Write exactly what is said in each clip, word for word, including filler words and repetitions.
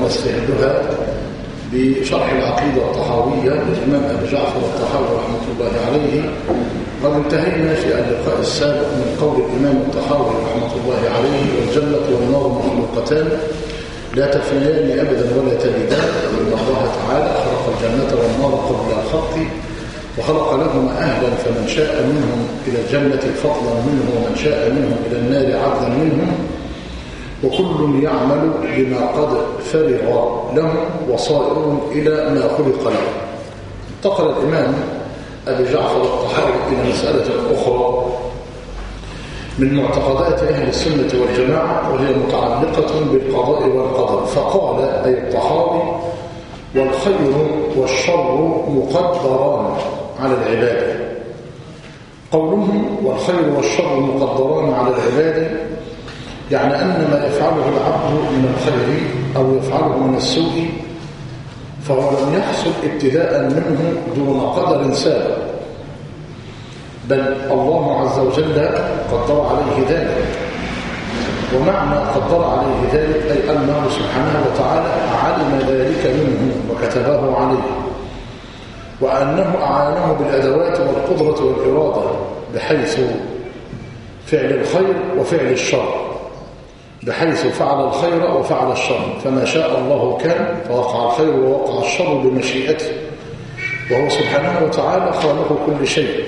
ونستهلها بشرح العقيدة الطحاوية للإمام أبي جعفر الطحاوي رحمة الله عليه. قد انتهينا في اللقاء السابق من قول الإمام الطحاوي رحمة الله عليه: والجنة والنار مخلوقتان لا تفنيان أبدا ولا تبدان، وإن الله تعالى خلق الجنة والنار قبل الخلق وخلق لهما أهلا، فمن شاء منهم إلى الجنة فضلا منه ومن شاء منهم إلى النار عدلا منهم، وكل يعمل بما قد فرغ له وصائر إلى ما خلق له. انتقل الإمام أبي جعفر الطحاوي إلى مسألة أخرى من معتقدات أهل السنة والجماعة، وهي متعلقة بالقضاء والقدر، فقال أي الطحاوي: والخير والشر مقدران على العباد. قولهم والخير والشر مقدران على العباد يعني أن ما يفعله العبد من الخير أو يفعله من السوء فهو لم يحصل ابتداء منه دون قدر سابق، بل الله عز وجل قدر عليه ذلك. ومعنى قدر عليه ذلك أي أنه سبحانه وتعالى علم ذلك منه وكتبه عليه، وأنه أعانه بالأدوات والقدرة والإرادة بحيث فعل الخير وفعل الشر، بحيث فعل الخير وفعل الشر، فما شاء الله كان فوقع الخير ووقع الشر بمشيئته، وهو سبحانه وتعالى خالق كل شيء.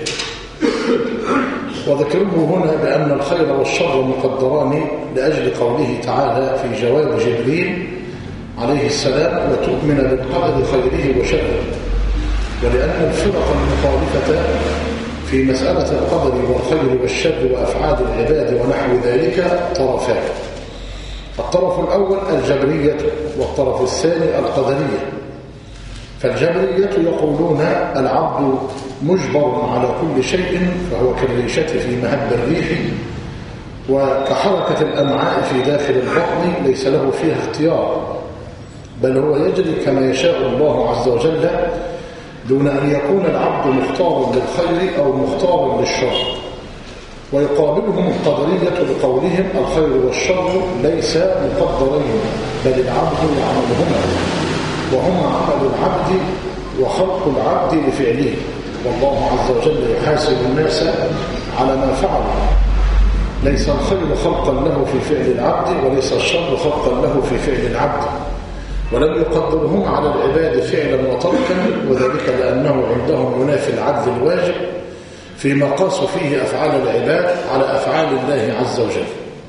وذكره هنا بأن الخير والشر مقدران لأجل قوله تعالى في جواب جبريل عليه السلام: وتؤمن بالقدر خيره وشره. ولأن الفرق المخالفة في مسألة القدر والخير والشر وأفعال العباد ونحو ذلك طرفان: الطرف الأول الجبرية، والطرف الثاني القدرية. فالجبرية يقولون العبد مجبر على كل شيء، فهو كالريشة في مهب الريح، وكحركة الأمعاء في داخل البطن ليس له فيها اختيار، بل هو يجري كما يشاء الله عز وجل، دون أن يكون العبد مختار للخير أو مختار للشر. ويقابلهم القدرية بقولهم الخير والشر ليس مقدرين، بل العبد يعملهما، وهما عمل العبد وخلق العبد لفعله، والله عز وجل يحاسب الناس على ما فعلوا. ليس الخير خلقا له في فعل العبد، وليس الشر خلقا له في فعل العبد، ولم يقدرهم على العباد فعلا وتركا، وذلك لأنه عندهم ينافي العدل الواجب فيما قاسوا فيه أفعال العباد على أفعال الله عز وجل.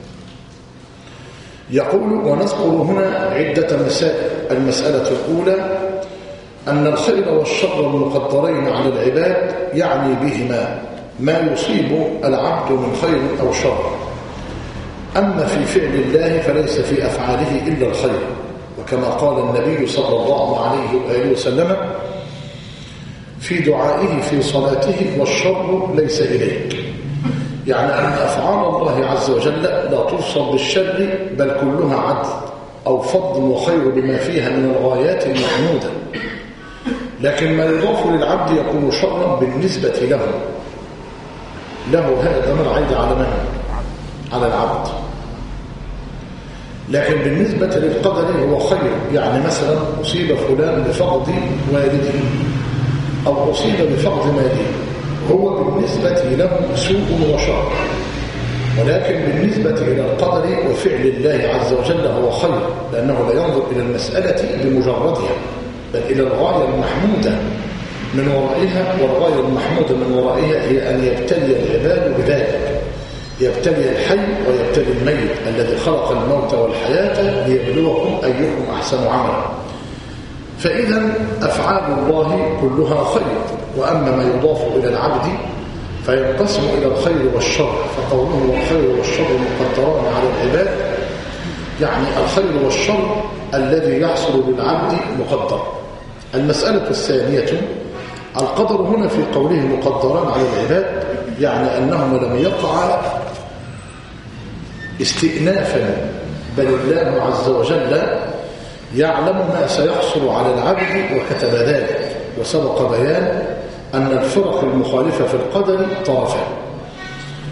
يقول: ونذكر هنا عدة مسائل. المسألة الأولى أن الخير والشر المقدرين على العباد يعني بهما ما يصيب العبد من خير أو شر، أما في فعل الله فليس في أفعاله إلا الخير، وكما قال النبي صلى الله عليه وآله وسلم في دعائه في صلاته: والشر ليس إليك. يعني أن أفعال الله عز وجل لا توصف بالشر، بل كلها عدل أو فضل وخير بما فيها من الغايات المحمودة، لكن ما يضاف للعبد يكون شرا بالنسبة له له هذا من عيد على من؟ على العبد. لكن بالنسبة للقدر هو خير، يعني مثلا أصيب فلان بفقد والده أو أصيب بفقد ماله، هو بالنسبة له سوء وشر، ولكن بالنسبة إلى القدر وفعل الله عز وجل هو خير، لأنه لا ينظر إلى المسألة بمجردها، بل إلى الغاية المحمودة من ورائها. والغاية المحمودة من ورائها هي أن يبتلي العباد بذلك، يبتلي الحي ويبتلي الميت الذي خلق الموت والحياة ليبلوكم أيكم أحسن عملا. فإذا أفعال الله كلها خير، وأما ما يضاف إلى العبد فينقسم إلى الخير والشر. فقوله والخير والشر مقدران على العباد يعني الخير والشر الذي يحصل للعبد مقدر. المسألة الثانية القدر هنا في قوله مقدران على العباد، يعني أنه لم يقع استئنافا، بل الله عز وجل يعلم ما سيحصل على العبد وكتب ذلك. وسبق بيان أن الفرق المخالفة في القدر طرفان: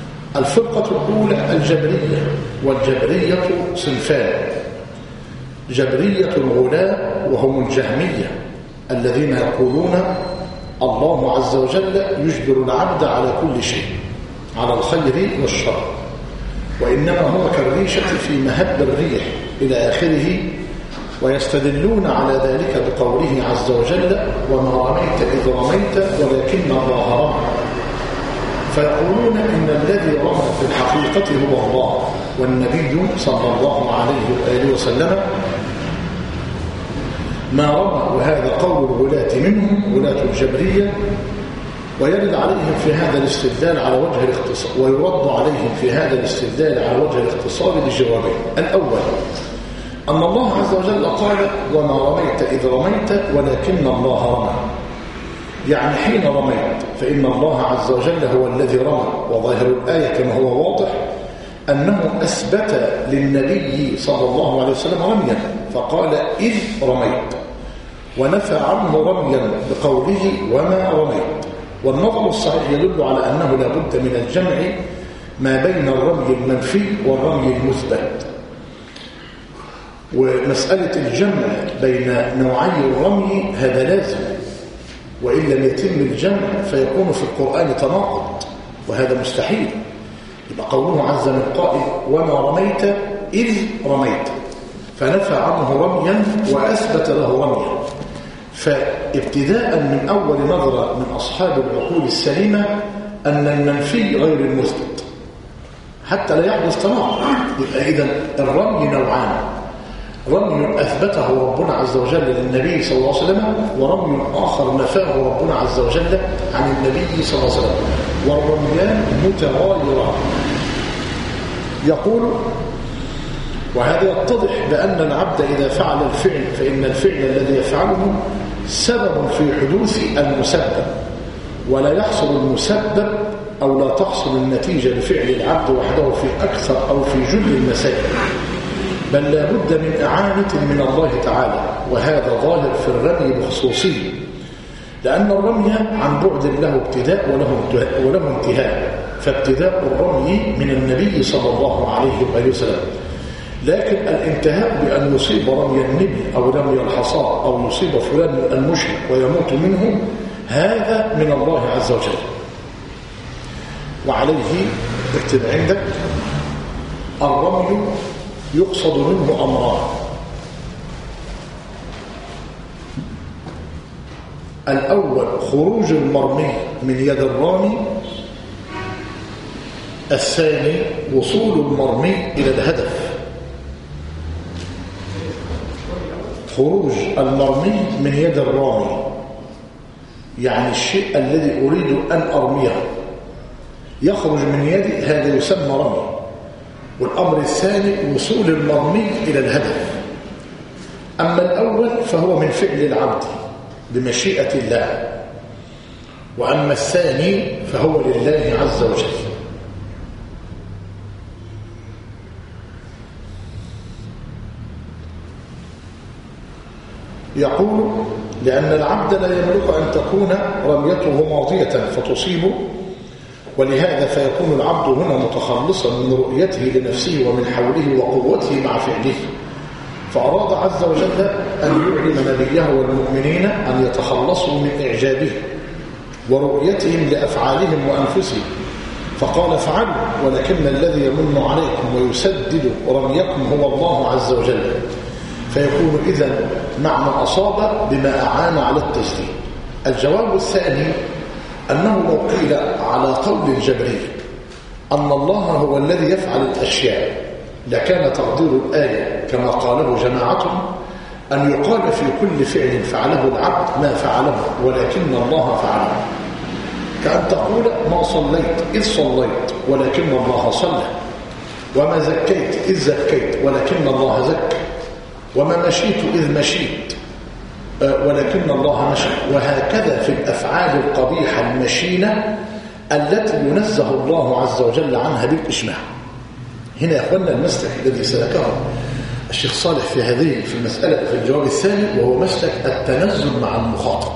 الفرقة الأولى الجبرية، والجبرية صنفان: جبرية الغلاة وهم الجهمية الذين يقولون الله عز وجل يجبر العبد على كل شيء، على الخير والشر، وإنما هو كالريشة في مهب الريح إلى آخره. ويستدلون على ذلك بقوله عز وجل وما رميت إذ رميت ولكن الله رمى، فيقولون إن الذي رمى في الحقيقة هو الله، والنبي صلى الله عليه وآله وسلم ما رمى، وهذا قول الغلاة منهم غلاة الجبرية. ويرد عليهم في هذا الاستدلال على وجه الاختصار، ويرد عليهم في هذا الاستدلال على وجه الاختصار لجوابين. الأول أن الله عز وجل قال وما رميت إذ رميت ولكن الله رمى، يعني حين رميت فإن الله عز وجل هو الذي رمى. وظاهر الآية كما هو واضح أنه أثبت للنبي صلى الله عليه وسلم رميا، فقال إذ رميت، ونفى عنه رميا بقوله وما رميت. والنظر الصحيح يدل على أنه لا بد من الجمع ما بين الرمي المنفي والرمي المثبت. ومسألة الجمع بين نوعي الرمي هذا لازم، وإن لم يتم الجمع فيكون في القرآن تناقض، وهذا مستحيل. يبقى قوله عز من قائل وما رميت إذ رميت، فنفى عنه رميا وأثبت له رميا. فابتداء من أول نظرة من أصحاب العقول السليمة أن المنفي غير المثبت حتى لا يحدث تناقض. يبقى إذن الرمي نوعان، رمي أثبته ربنا عز وجل للنبي صلى الله عليه وسلم، ورمي آخر نفاه ربنا عز وجل عن النبي صلى الله عليه وسلم، والرميان متغايران. يقول وهذا يتضح بأن العبد إذا فعل الفعل فإن الفعل الذي يفعله سبب في حدوث المسبب، ولا يحصل المسبب أو لا تحصل النتيجة لفعل العبد وحده في أكثر أو في جل المسائل، بل لا بد من إعانة من الله تعالى. وهذا ظاهر في الرمي بخصوصيه، لأن الرمي عن بعد له ابتداء وله وله انتهاء. فابتداء الرمي من النبي صلى الله عليه وآله وسلم، لكن الانتهاء بأن يصيب رمي النبل أو رمي الحصى أو يصيب فلان المشرك ويموت منه، هذا من الله عز وجل. وعليه اكتب عندك الرمي يقصد منه أمران: الأول خروج المرمي من يد الرامي، الثاني وصول المرمي إلى الهدف. خروج المرمي من يد الرامي يعني الشيء الذي أريد أن أرميه يخرج من يدي، هذا يسمى رمي. والأمر الثاني وصول المرمي إلى الهدف. أما الأول فهو من فعل العبد بمشيئة الله، وأما الثاني فهو لله عز وجل. يقول لأن العبد لا يملك أن تكون رميته ماضية فتصيبه، ولهذا فيكون العبد هنا متخلصا من رؤيته لنفسه ومن حوله وقوته مع فعله. فأراد عز وجل أن يعلم نبيه والمؤمنين أن يتخلصوا من إعجابه ورؤيتهم لأفعالهم وأنفسهم، فقال افعلوا، ولكن الذي يمن عليكم ويسدد رميكم هو الله عز وجل. فيكون إذن معنى أصاب بما أعان على التسديد. الجواب الثاني أنه لو قيل على قول الجبرية أن الله هو الذي يفعل الأشياء لكان تقدير الآية كما قاله جماعة أن يقال في كل فعل فعله العبد ما فعله ولكن الله فعله، كأن تقول ما صليت إذ صليت ولكن الله صلى، وما زكيت إذ زكيت ولكن الله زكى، وما مشيت إذ مشيت ولكن الله مشى. وهكذا في الأفعال القبيحة المشينة التي ينزه الله عز وجل عنها بالإجماع. هنا يا أخوانا المسلك الذي سلكه الشيخ صالح في هذه في المسألة في الجواب الثاني، وهو مسلك التنزل مع المخاطب.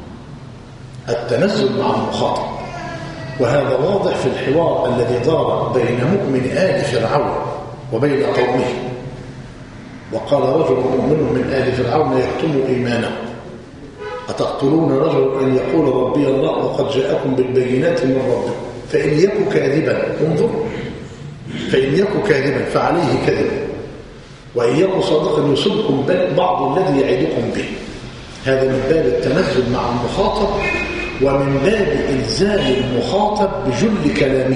التنزل مع المخاطب، وهذا واضح في الحوار الذي دار بين مؤمن آل فرعون وبين قومه. وقال رجل مؤمن من آل فرعون يكتم إيمانه أتقتلون رجل أن يقول ربي الله وقد جاءكم بالبينات من ربكم فإن يكن كاذبا انظر فإن يكن كاذبا فعليه كذب وإن يكن صادقا يصبكم بعض الذي يعدكم به. هذا من باب التنزل مع المخاطب ومن باب إلزام المخاطب بجل كلامه.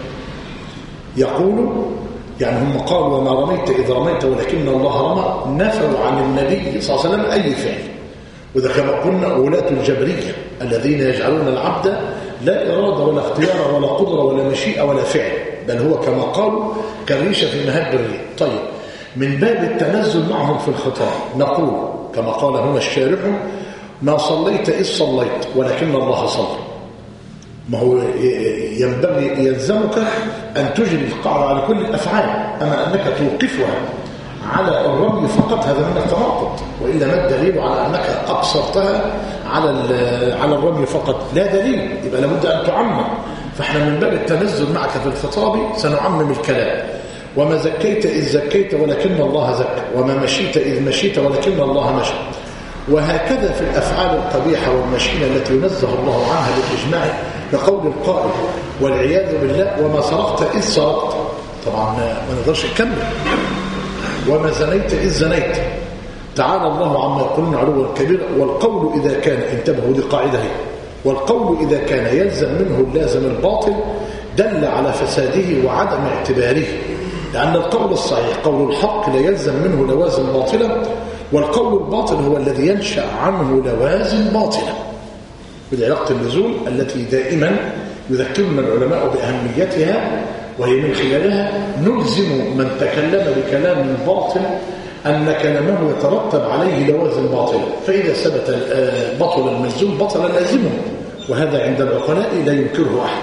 يقول يعني هم قالوا وما رميت إذا رميت ولكن الله رمى، نفوا عن النبي صلى الله عليه وسلم أي فعل. وإذا كما قلنا ولاة الجبرية الذين يجعلون العبد لا إرادة ولا اختيار ولا قدرة ولا مشيئة ولا فعل، بل هو كما قالوا كالريشة في مهب الريح. طيب من باب التنزل معهم في الخطاب نقول كما قال هنا الشارح ما صليت إذ صليت ولكن الله صلى. ما هو ينبغي يلزمك أن تجري القاعدة على كل الأفعال، أما أنك توقفها على الرمي فقط هذا من التناقض، وإلا ما الدليل على أنك أقصرتها على على الرمي فقط؟ لا دليل، يبقى لابد أن تعمم. فإحنا من باب التنزل معك في الخطاب سنعمم الكلام. وما زكيت إذ زكيت ولكن الله زكى، وما مشيت إذ مشيت ولكن الله مشى. وهكذا في الأفعال القبيحة والمشينة التي ينزه الله عنها بالإجماع لقول القائل والعياذ بالله وما سرقت إذ سرقت، طبعا ما نقدرش نكمل. وما زنيت إذ زنيت، تعالى الله عما يقولون علوا كبيرا. والقول إذا كان، انتبهوا لقاعدة هي، والقول إذا كان يلزم منه اللازم الباطل دل على فساده وعدم اعتباره، لأن القول الصحيح قول الحق لا يلزم منه لوازم باطلة، والقول الباطل هو الذي ينشأ عنه لوازم باطلة. بالعلاقة اللزوم التي دائما يذكرنا العلماء بأهميتها، وهي من خلالها نلزم من تكلم بكلام باطل أن كلامه يترتب عليه لوازم باطلة، فإذا ثبت بطل الملزوم بطل لازمه، وهذا عند العقلاء لا ينكره أحد.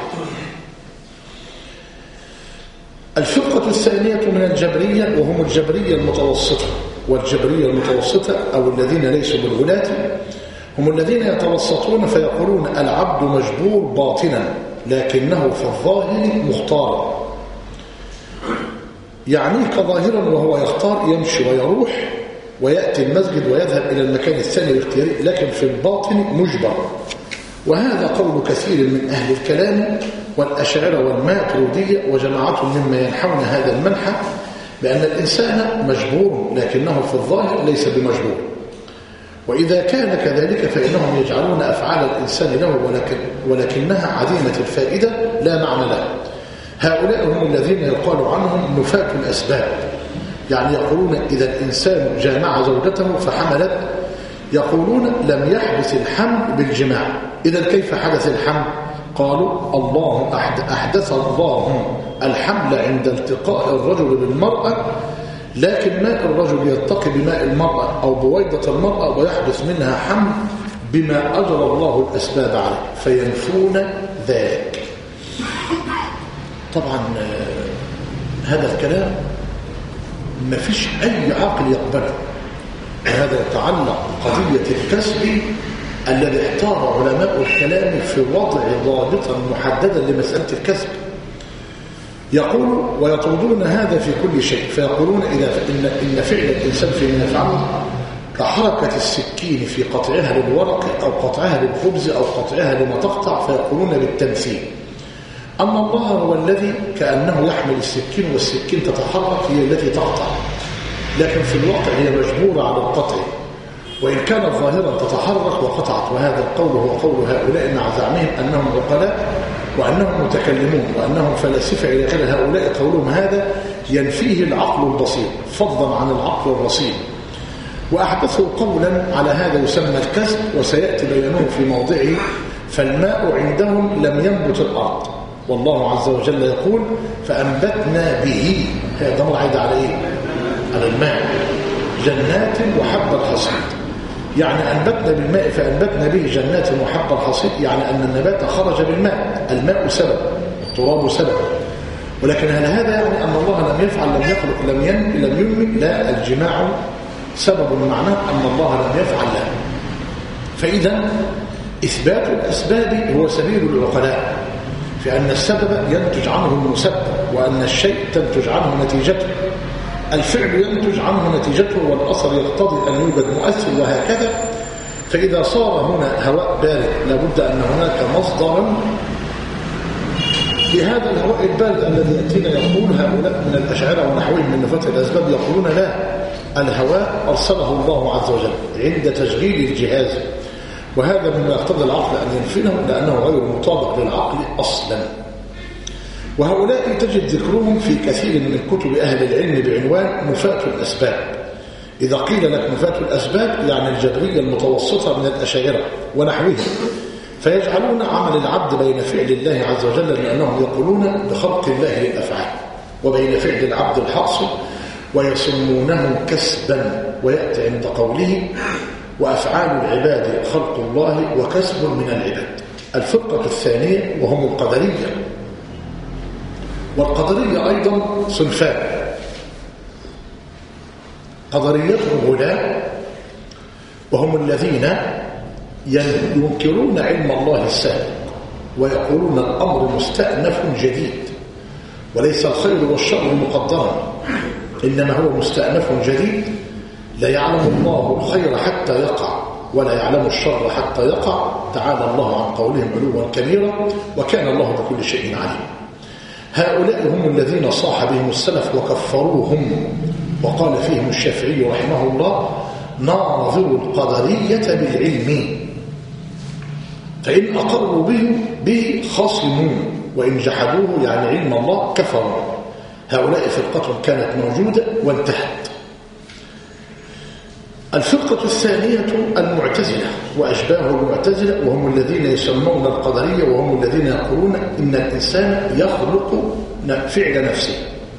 الفرقة الثانية من الجبرية وهم الجبرية المتوسطة. والجبرية المتوسطة أو الذين ليسوا بالغلاة هم الذين يتوسطون فيقولون العبد مجبور باطنا لكنه في الظاهر مختار، يعني كظاهرا وهو يختار يمشي ويروح ويأتي المسجد ويذهب إلى المكان الثاني الاختياري، لكن في الباطن مجبر. وهذا قول كثير من أهل الكلام والأشاعرة والماتريدية وجماعة مما ينحون هذا المنحى بأن الإنسان مجبور لكنه في الظاهر ليس بمجبور. وإذا كان كذلك فإنهم يجعلون أفعال الإنسان له ولكن ولكنها عديمة الفائدة لا معنى لها. هؤلاء هم الذين يقال عنهم نفاة الأسباب، يعني يقولون إذا الإنسان جامع زوجته فحملت يقولون لم يحدث الحمل بالجماع. إذا كيف حدث الحمل؟ قالوا الله أحدث الله الحمل عند التقاء الرجل بالمرأة، لكن ماء الرجل يلتقي بماء المرأة أو بويضة المرأة ويحدث منها حمل بما أجرى الله الأسباب عليه، فينفون ذلك. طبعا هذا الكلام ما فيش أي عاقل يقبله، وهذا يتعلق بقضية الكسب الذي اختار علماء الكلام في وضع ضابطا محددا لمسألة الكسب. يقول ويطردون هذا في كل شيء، فيقولون إذا إن, إن فعل الإنسان فيما يفعله كحركة السكين في قطعها للورق أو قطعها للخبز أو قطعها لما تقطع، فيقولون بالتمثيل أن الله هو الذي كأنه يحمل السكين والسكين تتحرك هي التي تقطع، لكن في الواقع هي مجبورة على القطع، وإن كانت ظاهرا تتحرك وقطعت. وهذا القول هو قول هؤلاء مع زعمهم أنهم عقلاء وأنهم متكلمون وأنهم فلاسفة إلى غير هؤلاء. قولهم هذا ينفيه العقل البسيط فضلا عن العقل الرصين، وأحدثوا قولا على هذا يسمى الكسب، وسيأتي بيانه في موضعه. فالماء عندهم لم ينبت الأرض، والله عز وجل يقول فأنبتنا به، هذا ضمر عيد على إيه؟ على الماء، جنات وحب الحصيد، يعني أنبتنا بالماء فأنبتنا به جنات وحب الحصيد، يعني أن النبات خرج بالماء، الماء سبب التراب سبب. ولكن هل هذا يعني أن الله لم يفعل لم يخلق لم ين لم ينمي؟ لا، الجماع سبب معناه أن الله لم يفعل له. فإذا إثبات الأسباب هو سبيل العقلاء في أن السبب ينتج عنه المسبب، وأن الشيء تنتج عنه نتيجته. الفعل ينتج عنه نتيجته والأثر يقتضي أن يوجد مؤثر وهكذا. فإذا صار هنا هواء بارد لابد أن هناك مصدرا لهذا الهواء البارد الذي يأتينا. يقول هؤلاء من الأشاعرة ونحوهم من نفاة الأسباب يقولون لا، الهواء أرسله الله عز وجل عند تشغيل الجهاز، وهذا مما يقتضي العقل أن ينفذه لأنه غير مطابق للعقل أصلا. وهؤلاء تجد ذكرهم في كثير من كتب أهل العلم بعنوان نفاة الأسباب. إذا قيل لك نفاة الأسباب يعني الجبرية المتوسطة من الأشاعرة ونحوهم، فيجعلون عمل العبد بين فعل الله عز وجل، لأنهم يقولون بخلق الله للأفعال، وبين فعل العبد الحاصل، ويسمونه كسبا. ويأتي عند قوله وأفعال العباد خلق الله وكسب من العباد. الفرقة الثانية وهم القدرية. والقدرية أيضا صنفان: قدرية الغلاة وهم الذين ينكرون علم الله السابق ويقولون الأمر مستأنف جديد، وليس الخير والشر مقدرا، إنما هو مستأنف جديد، لا يعلم الله الخير حتى يقع ولا يعلم الشر حتى يقع، تعالى الله عن قولهم علوا كبيرا، وكان الله بكل شيء عليم. هؤلاء هم الذين صاح بهم السلف وكفروهم، وقال فيهم الشافعي رحمه الله ناظروا القدرية بالعلم، فإن أقروا به به خصموا، وإن جحدوه يعني علم الله كفروا. هؤلاء فرقة كانت موجودة وانتهت. الفرقة الثانية المعتزلة وأشباه المعتزلة، وهم الذين يسمون القدرية، وهم الذين يقولون إن الإنسان يخلق فعل نفسه،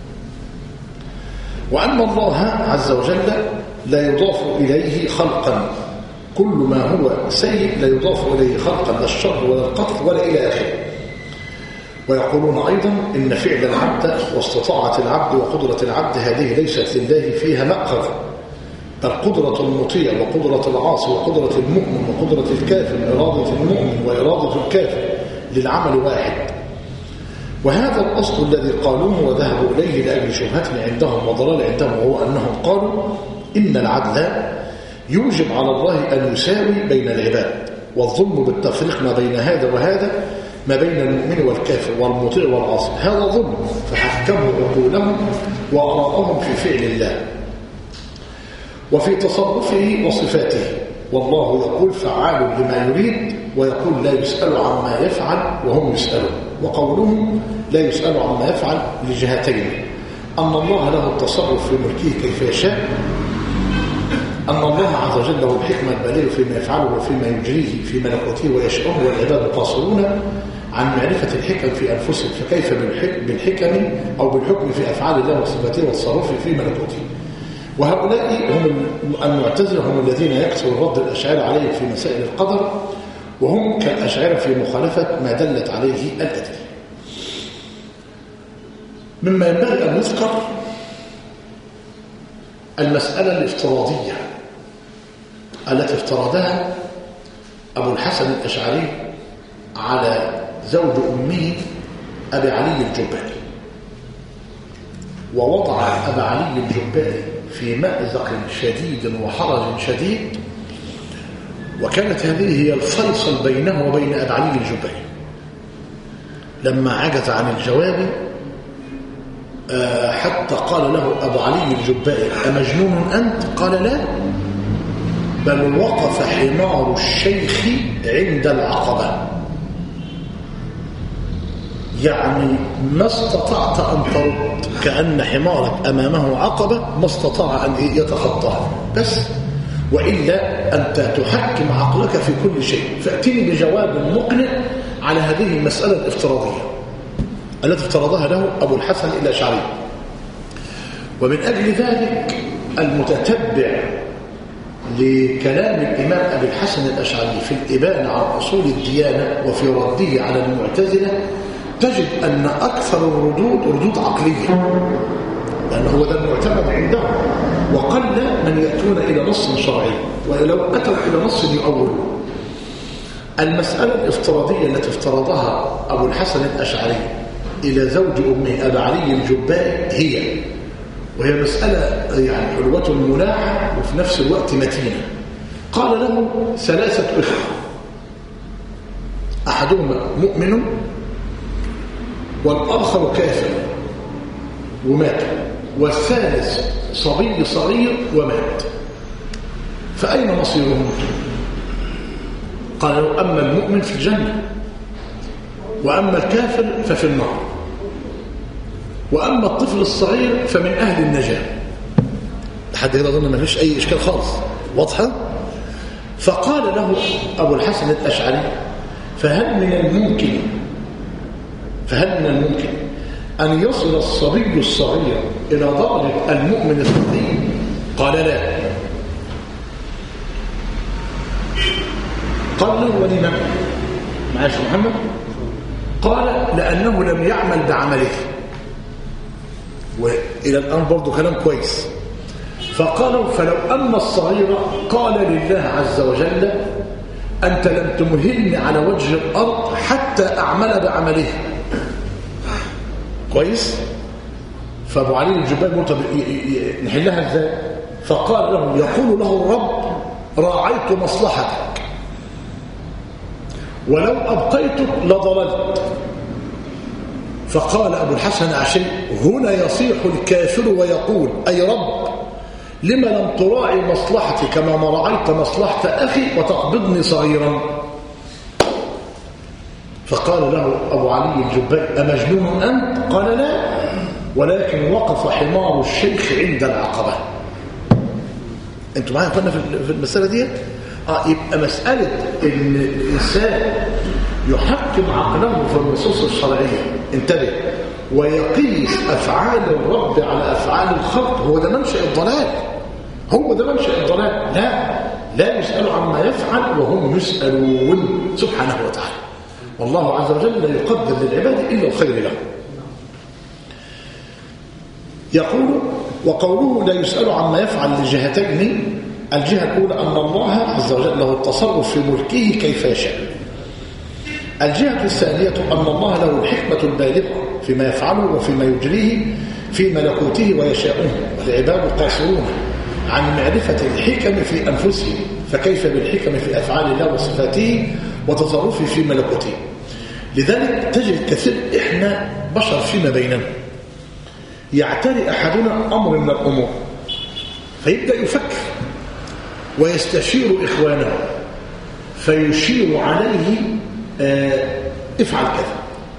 وأن الله عز وجل لا يضاف إليه خلقا، كل ما هو سيء لا يضاف إليه خلقا، لا الشر ولا القتل ولا إلى آخره. ويقولون أيضا إن فعل العبد واستطاعة العبد وقدرة العبد هذه ليست لله فيها مأخذ، بل قدرة المطيع وقدرة العاصي وقدرة المؤمن وقدرة الكافر، إرادة المؤمن وإرادة الكافر للعمل واحد. وهذا الأصل الذي قالوه وذهبوا إليه لأجل شبهة عندهم وضلال عندهم، وهو أنهم قالوا إن العدل يوجب على الله أن يساوي بين العباد، والظلم بالتفريق ما بين هذا وهذا، ما بين المؤمن والكافر والمطيع والعاصي، هذا ظلم، فحكموا عقولهم وأراءهم في فعل الله وفي تصرفه وصفاته. والله يقول فعال لما يريد، ويقول لا يسأل عما يفعل وهم يسألون. وقولهم لا يسأل عما يفعل لجهتين: أن الله له التصرف في ملكه كيف يشاء، أن الله عز وجل له الحكمة البالغة فيما يفعله وفيما يجريه في ملكوته ويشاءه، والعباد قاصرون عن معرفة الحكم في أنفسهم، فكيف بالحكم أو بالحكم في أفعال الله وصفاته والتصرف في ملكوته. وهؤلاء هم المعتزلة، هم الذين يكثر الرد الأشاعرة عليه في مسائل القدر، وهم كالأشاعرة في مخالفة ما دلت عليه الأدلة. مما ينبغي أن نذكر المسألة الافتراضية التي افترضها أبو الحسن الأشعري على زوج أمه أبي علي الجبائي، ووضع أبا علي الجبائي في مأزق شديد وحرج شديد، وكانت هذه هي الفيصل بينه وبين أبي علي الجبائي. لما عجز عن الجواب حتى قال له أبو علي الجبائي أمجنون أنت؟ قال لا، بل وقف حمار الشيخ عند العقبة، يعني ما استطعت أن ترد، كأن حمارك أمامه عقبة ما استطاع أن يتخطاها، بس وإلا أنت تحكم عقلك في كل شيء. فأتني بجواب مقنع على هذه المسألة الافتراضية التي افترضها له أبو الحسن الأشعري. ومن أجل ذلك المتتبع لكلام الإمام أبي الحسن الأشعري في الإبانة عن أصول الديانة وفي رده على المعتزلة تجد أن أكثر الردود ردود عقلية، لأنه هو ده المعتمد عندهم، وقل من يأتون إلى نص شرعي، ولو أتوا إلى نص يؤولون. المسألة الافتراضية التي افترضها أبو الحسن الأشعري إلى زوج أمه أبي علي الجبائي هي وهي مسألة يعني حلوة ملاحة وفي نفس الوقت متينة. قال له ثلاثة إخوة، أحدهما مؤمن والآخر كافر ومات، والثالث صبي صغير ومات، فأين مصيرهم؟ قال له أما المؤمن في الجنة، وأما الكافر ففي النار، وأما الطفل الصغير فمن أهل النجاة. لحد هنا أظن ما فيش أي إشكال خالص، واضحة؟ فقال له أبو الحسن الأشعري فهل من الممكن فهل من الممكن أن يصل الصبي الصغير إلى درجة المؤمن الصغير؟ قال لا. قال له ولما؟ معاش محمد؟ قال لأنه لم يعمل بعمله. وإلى الآن برضو كلام كويس. فقالوا فلو أن الصغير قال لله عز وجل أنت لم تمهلني على وجه الأرض حتى أعمل بعمله، كويس؟ فأبو علي الجبال قال طب نحلها ازاي؟ فقال له يقول له الرب راعيت مصلحتك ولو أبقيتك لضللت. فقال أبو الحسن الأشعري هنا يصيح الكافر ويقول أي رب لما لم تراعي مصلحتي كما ما رعيت مصلحة أخي وتقبضني صغيرا؟ فقال له أبو علي الجبال أمجنون أنت؟ قال لا، ولكن وقف حمار الشيخ عند العقبة. أنتوا معايا كنا في المسألة دي؟ آه يبقى مسألة إن الإنسان يحكم عقله في النصوص الشرعية، انتبه، ويقيس أفعال الرب على أفعال الخلق، هو ده منشأ الضلال، هو ده منشأ الضلال. لا لا يسأل عما يفعل وهم يسألون سبحانه وتعالى، والله عز وجل لا يقدر للعباد إلا الخير لهم. يقول وقوله لا يسأل عما يفعل لجهتين، الجهة الأولى أن الله عز وجل له التصرف في ملكه كيف يشاء. الجهة الثانية أن الله له الحكمة البالغة فيما يفعله وفيما يجريه في ملكوته ويشاؤه، والعباد قاصرون عن معرفة الحكم في أنفسهم، فكيف بالحكم في أفعال الله وصفاته وتصرفه في ملكوته. لذلك تجد كثير إحنا بشر فيما بيننا يعتري أحدنا أمر من الأمور فيبدأ يفكر ويستشير إخوانه فيشير عليه آه افعل كذا،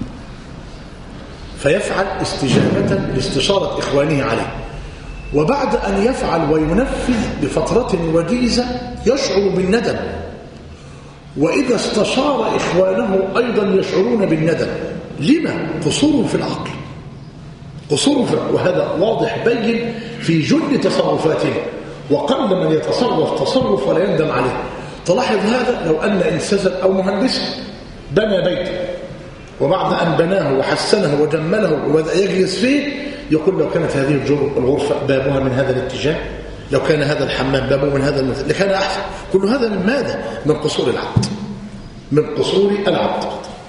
فيفعل استجابة لاستشارة إخوانه عليه، وبعد أن يفعل وينفذ بفترة وجيزة يشعر بالندم، وإذا استشار إخوانه أيضا يشعرون بالندم. لما؟ قصور في العقل، قصور في العقل، وهذا واضح بين في جل تصرفاته، وقل من يتصرف تصرف ولا يندم عليه. تلاحظ هذا لو أن إنسان أو مهندس بنى بيتا وبعد أن بناه وحسنه وجمله وبدأ يجلس فيه يقول لو كانت هذه الغرفة بابها من هذا الاتجاه، لو كان هذا الحمام بابه من هذا المثل لكان أحسن. كل هذا من ماذا؟ من قصور العبد، من قصور العبد.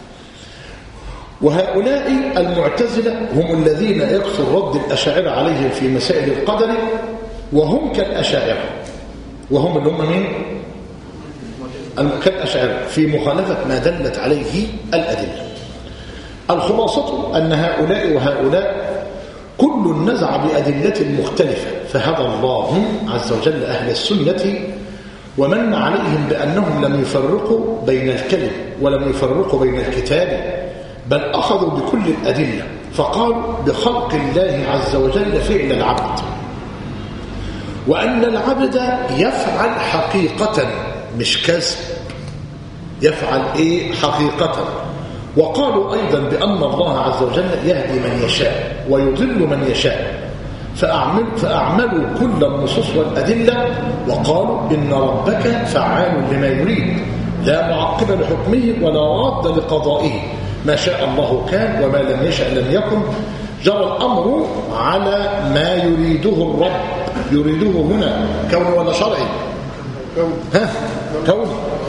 وهؤلاء المعتزلة هم الذين يكثر رد الأشاعرة عليهم في مسائل القدر، وهم كالأشاعرة، وهم اللي هم مين؟ كالأشاعرة في مخالفة ما دلت عليه الأدلة. الخلاصة أن هؤلاء وهؤلاء كل نزع بأدلة مختلفة، فهدى الله عز وجل أهل السنة ومن عليهم بأنهم لم يفرقوا بين الكلم ولم يفرقوا بين الكتاب، بل أخذوا بكل الأدلة فقالوا بخلق الله عز وجل فعل العبد، وأن العبد يفعل حقيقة مش كسب، يفعل إيه حقيقة. وقالوا أيضا بأن الله عز وجل يهدي من يشاء ويضل من يشاء، فأعمل فأعملوا كل النصوص والأدلة، وقالوا إن ربك فعال لما يريد لا معقب لحكمه ولا راد لقضائه، ما شاء الله كان وما لم يشاء لم يكن، جرى الأمر على ما يريده الرب. يريده هنا كون ولا شرعي؟ ها كون،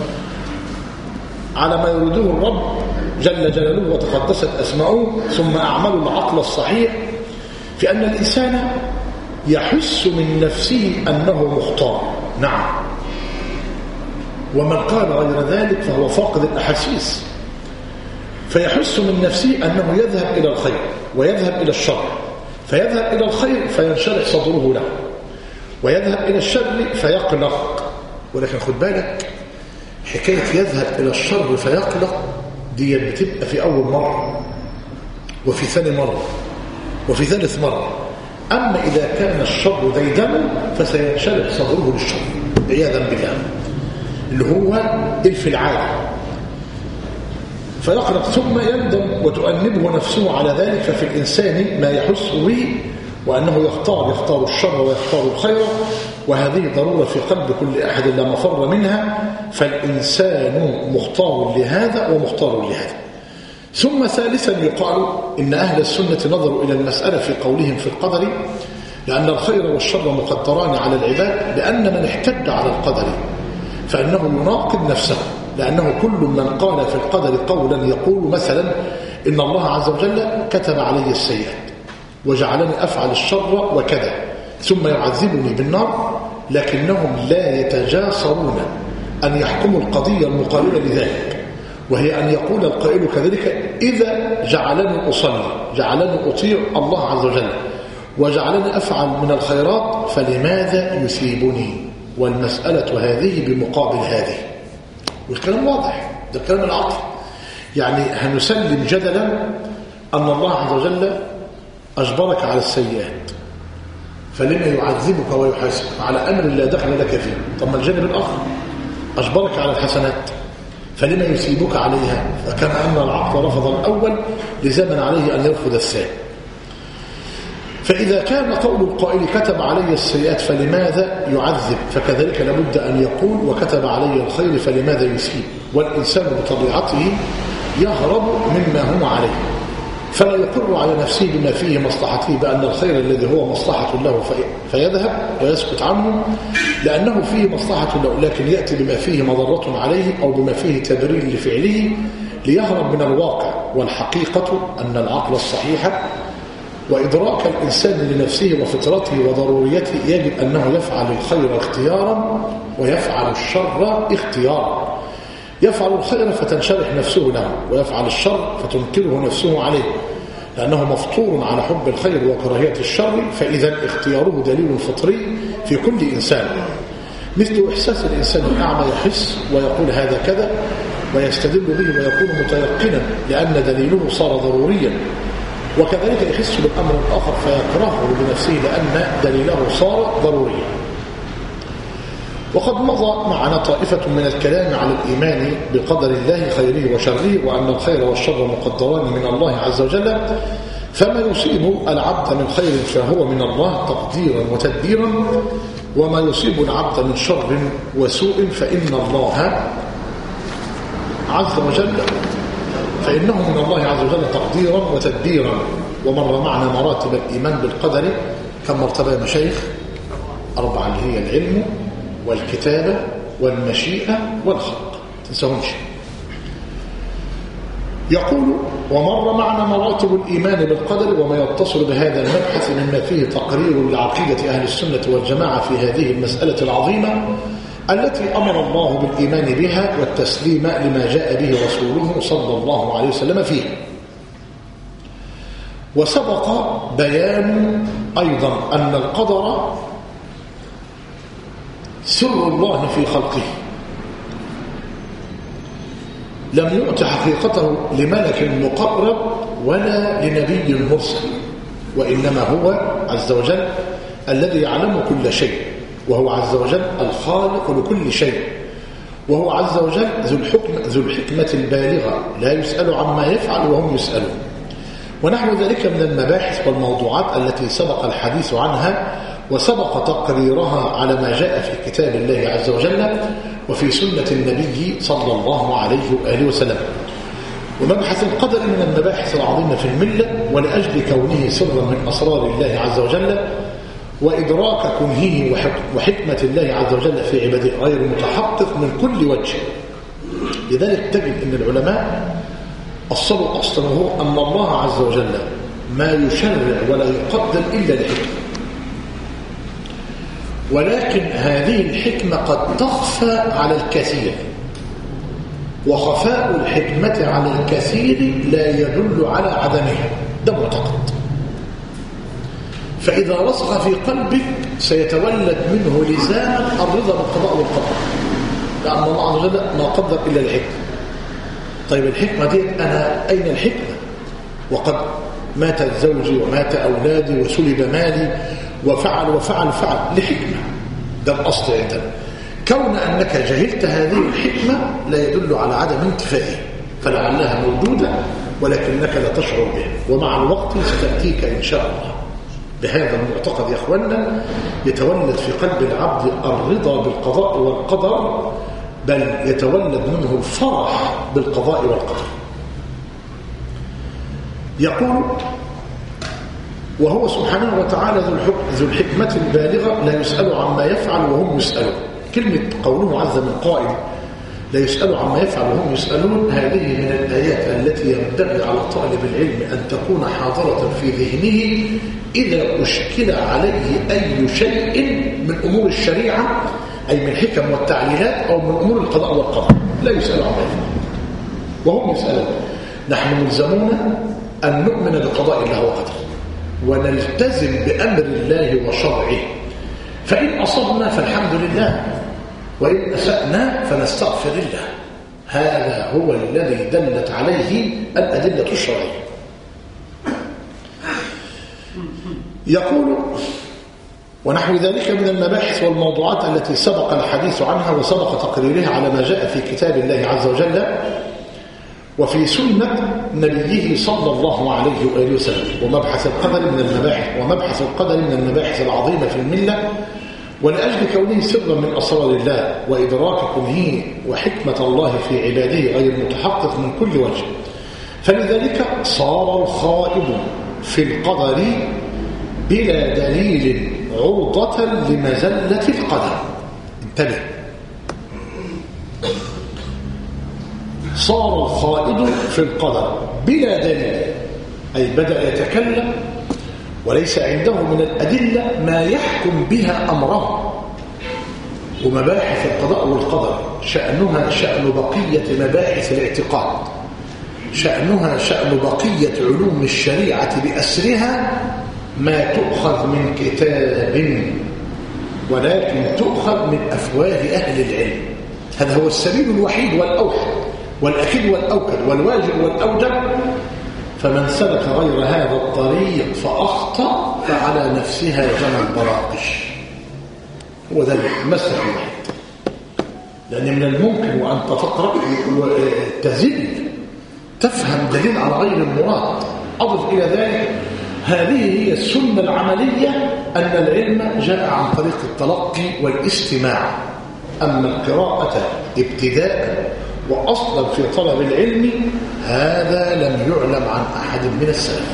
على ما يريده الرب جل جلاله وتقدست أسماؤه. ثم أعملوا العقل الصحيح في أن الإنسان يحس من نفسه أنه مختار، نعم، ومن قال غير ذلك فهو فاقد الأحاسيس. فيحس من نفسه أنه يذهب إلى الخير ويذهب إلى الشر، فيذهب إلى الخير فينشرح صدره له، ويذهب إلى الشر فيقلق. ولكن خد بالك، حكاية يذهب إلى الشر فيقلق دي بتبقى في أول مرة وفي ثاني مرة وفي ثالث مرة. أما إذا كان الشر ديدما فسينشرح صدره للشر عياذا بالله، اللي هو إلف العادة، فيقلق ثم يندم وتؤنبه نفسه على ذلك. ففي الإنسان ما يحس به وأنه يختار يختار الشر ويختار الخير، وهذه ضرورة في قلب كل أحد لا مفر منها. فالإنسان مختار لهذا ومختار لهذا. ثم ثالثا يقال إن أهل السنة نظروا إلى المسألة في قولهم في القدر، لأن الخير والشر مقدران على العباد، لأن من احتج على القدر فإنه يناقض نفسه، لأنه كل من قال في القدر قولا يقول مثلا إن الله عز وجل كتب علي السيئات وجعلني أفعل الشر وكذا ثم يعذبني بالنار، لكنهم لا يتجاسرون أن يحكموا القضية المقابلة لذلك، وهي أن يقول القائل كذلك إذا جعلني أصلي جعلني أطيع الله عز وجل وجعلني أفعل من الخيرات فلماذا يثيبني؟ والمسألة هذه بمقابل هذه. والكلام واضح، ده الكلام العقل. يعني هنسلم جدلا أن الله عز وجل أجبرك على السيئات فلما يعذبك ويحاسبك على أمر لا دخل لك فيه. طب ما الجانب الآخر أجبرك على الحسنات فلما يثيبك عليها؟ فكان أن العقل رفض الأول لزمن عليه أن يرفض الثاني. فإذا كان قول القائل كتب علي السيئات فلماذا يعذب، فكذلك لابد أن يقول وكتب علي الخير فلماذا يثيب. والإنسان بطبيعته يهرب مما هو عليه، فلا يقر على نفسه بما فيه مصلحته بأن الخير الذي هو مصلحة له فيذهب ويسكت عنه لأنه فيه مصلحة له، لكن يأتي بما فيه مضرة عليه أو بما فيه تبرير لفعله ليهرب من الواقع. والحقيقة أن العقل الصحيح وإدراك الإنسان لنفسه وفطرته وضروريته يجب أنه يفعل الخير اختيارا ويفعل الشر اختيارا. يفعل الخير فتنشرح نفسه له، ويفعل الشر فتنكره نفسه عليه، لأنه مفطور على حب الخير وكراهية الشر. فإذا اختياره دليل فطري في كل إنسان، مثل إحساس الإنسان الأعمى يحس ويقول هذا كذا ويستدل به ويكون متيقنا لأن دليله صار ضروريا، وكذلك يحس بالأمر الآخر فيكرهه بنفسه لأن دليله صار ضروريا. وقد مضى معنا طائفة من الكلام على الإيمان بقدر الله خيره وشره، وأن الخير والشر مقدران من الله عز وجل، فما يصيب العبد من خير فهو من الله تقديرا وتدبيرا، وما يصيب العبد من شر وسوء فإن الله عز وجل فإنه من الله عز وجل تقديرا وتدبيرا. ومر معنا مراتب الإيمان بالقدر كم مرتبة يا مشايخ؟ أربعة، اللي هي العلم والكتابة والمشيئة والخلق، تنسونش. يقول ومر معنا مراتب الإيمان بالقدر وما يتصل بهذا المبحث مما فيه تقرير لعقيدة أهل السنة والجماعة في هذه المسألة العظيمة التي أمر الله بالإيمان بها والتسليم لما جاء به رسوله صلى الله عليه وسلم فيه. وسبق بيان أيضا أن القدر سر الله في خلقه، لم يؤت حقيقته لملك مقرب ولا لنبي مرسل، وإنما هو عز وجل الذي يعلم كل شيء، وهو عز وجل الخالق لكل شيء، وهو عز وجل ذو الحكم ذو الحكمة البالغة لا يسأل عما يفعل وهم يسألون. ونحو ذلك من المباحث والموضوعات التي سبق الحديث عنها وسبق تقريرها على ما جاء في كتاب الله عز وجل وفي سنة النبي صلى الله عليه وآله وسلم. ومبحث القدر من المباحث العظيمة في الملة، ولأجل كونه سرا من أسرار الله عز وجل وإدراك كنهه وحكمة الله عز وجل في عباده غير متحقق من كل وجه. لذلك تجد أن العلماء أصلوا أصلا هو أن الله عز وجل ما يشرع ولا يقدر إلا لحكمة، ولكن هذه الحكمة قد تخفى على الكثير، وخفاء الحكمة على الكثير لا يدل على عدمها، ده معتقد. فإذا رسخ في قلبك سيتولد منه لزاما الرضا بالقضاء والقدر، لأن الله عز وجل ما قدر إلا الحكمة. طيب الحكمة دي أنا أين الحكمة؟ وقد مات زوجي ومات أولادي وسلب مالي وفعل وفعل فعل لحكمة، ده الأصل عندنا. كون أنك جهلت هذه الحكمة لا يدل على عدم انتفائها، فلعلها موجودة ولكنك لا تشعر بها، ومع الوقت ستأتيك إن شاء الله. بهذا المعتقد يا أخوانا يتولد في قلب العبد الرضا بالقضاء والقدر، بل يتولد منه الفرح بالقضاء والقدر. يقول: وهو سبحانه وتعالى ذو الحكمة البالغة لا يسأل عما يفعل وهم يسألون. كلمة قوله عز من قائل لا يسأل عما يفعل وهم يسألون، هذه من الآيات التي ينبغي على طالب العلم أن تكون حاضرة في ذهنه إذا أشكل عليه أي شيء من أمور الشريعة، أي من الحكم والتعليلات أو من أمور القضاء والقدر. لا يسأل عما يفعل وهم يسألون. نحن ملزمون أن نؤمن بقضاء الله وقدره ونلتزم بأمر الله وشرعه، فإن أصبنا فالحمد لله، وإن أسأنا فنستغفر الله. هذا هو الذي دلت عليه الأدلة الشرعية. يقول: ونحو ذلك من المباحث والموضوعات التي سبق الحديث عنها وسبق تقريرها على ما جاء في كتاب الله عز وجل وفي سنة نبيه صلى الله عليه وآله وسلم. ومبحث القدر من المباحث ومبحث القدر من المباحث العظيمة في الملة، ولأجل كونه سرا من أسرار الله وإدراك كنه وحكمة الله في عباده غير متحقق من كل وجه، فلذلك صار الخائض في القدر بلا دليل عرضة لمزلة القدر. انتبه، صار الخائض في القدر بلا دليل، أي بدأ يتكلم وليس عنده من الأدلة ما يحكم بها أمره. ومباحث القضاء والقدر شأنها شأن بقية مباحث الاعتقاد، شأنها شأن بقية علوم الشريعة بأسرها، ما تؤخذ من كتاب ولكن تؤخذ من أفواه أهل العلم. هذا هو السبيل الوحيد والأوحد والأكيد والأوكد والواجب والأوجب. فمن سلك غير هذا الطريق فأخطأ فعلى نفسها جمع البراقش. هو ذا المسلك الوحيد، لأن من الممكن وأن تقرأ وتزل تفهم دليل على غير المراد. أضف إلى ذلك هذه هي السنة العملية، أن العلم جاء عن طريق التلقي والاستماع. أما القراءة ابتداء وأصلا في طلب العلم هذا لم يعلم عن أحد من السلف.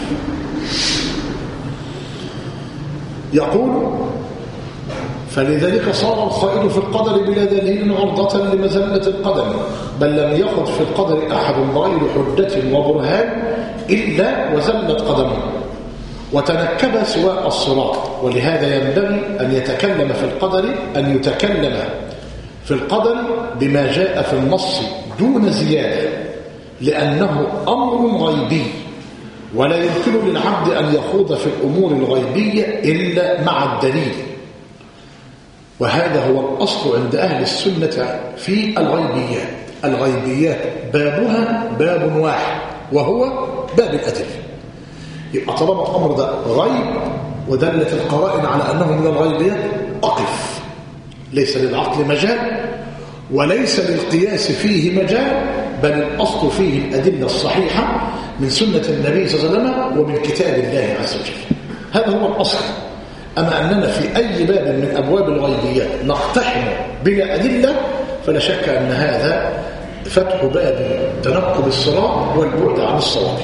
يقول: فلذلك صار الخائض في القدر بلا دليل عرضة لمزلة القدر، بل لم يخض في القدر أحد غير حجة وبرهان إلا وزلت قدمه وتنكب سواء الصراط. ولهذا ينبغي أن يتكلم في القدر أن يتكلم في القدر بما جاء في النص دون زيادة، لأنه أمر غيبي ولا يمكن للعبد أن يخوض في الأمور الغيبية إلا مع الدليل. وهذا هو الأصل عند أهل السنة في الغيبيات. الغيبيات بابها باب واحد وهو باب الأدلة. يبقى طالما الأمر ده غيب ودلت القرائن على أنه من الغيبيات أقف، ليس للعقل مجال وليس للقياس فيه مجال، بل الأصل فيه الأدلة الصحيحة من سنة النبي صلى الله عليه وسلم ومن كتاب الله عز وجل. هذا هو الأصل. أما أننا في أي باب من أبواب الغيبيات نقتحم بلا أدلة فلا شك أن هذا فتح باب تنقب الصراط والبعد عن الصواب.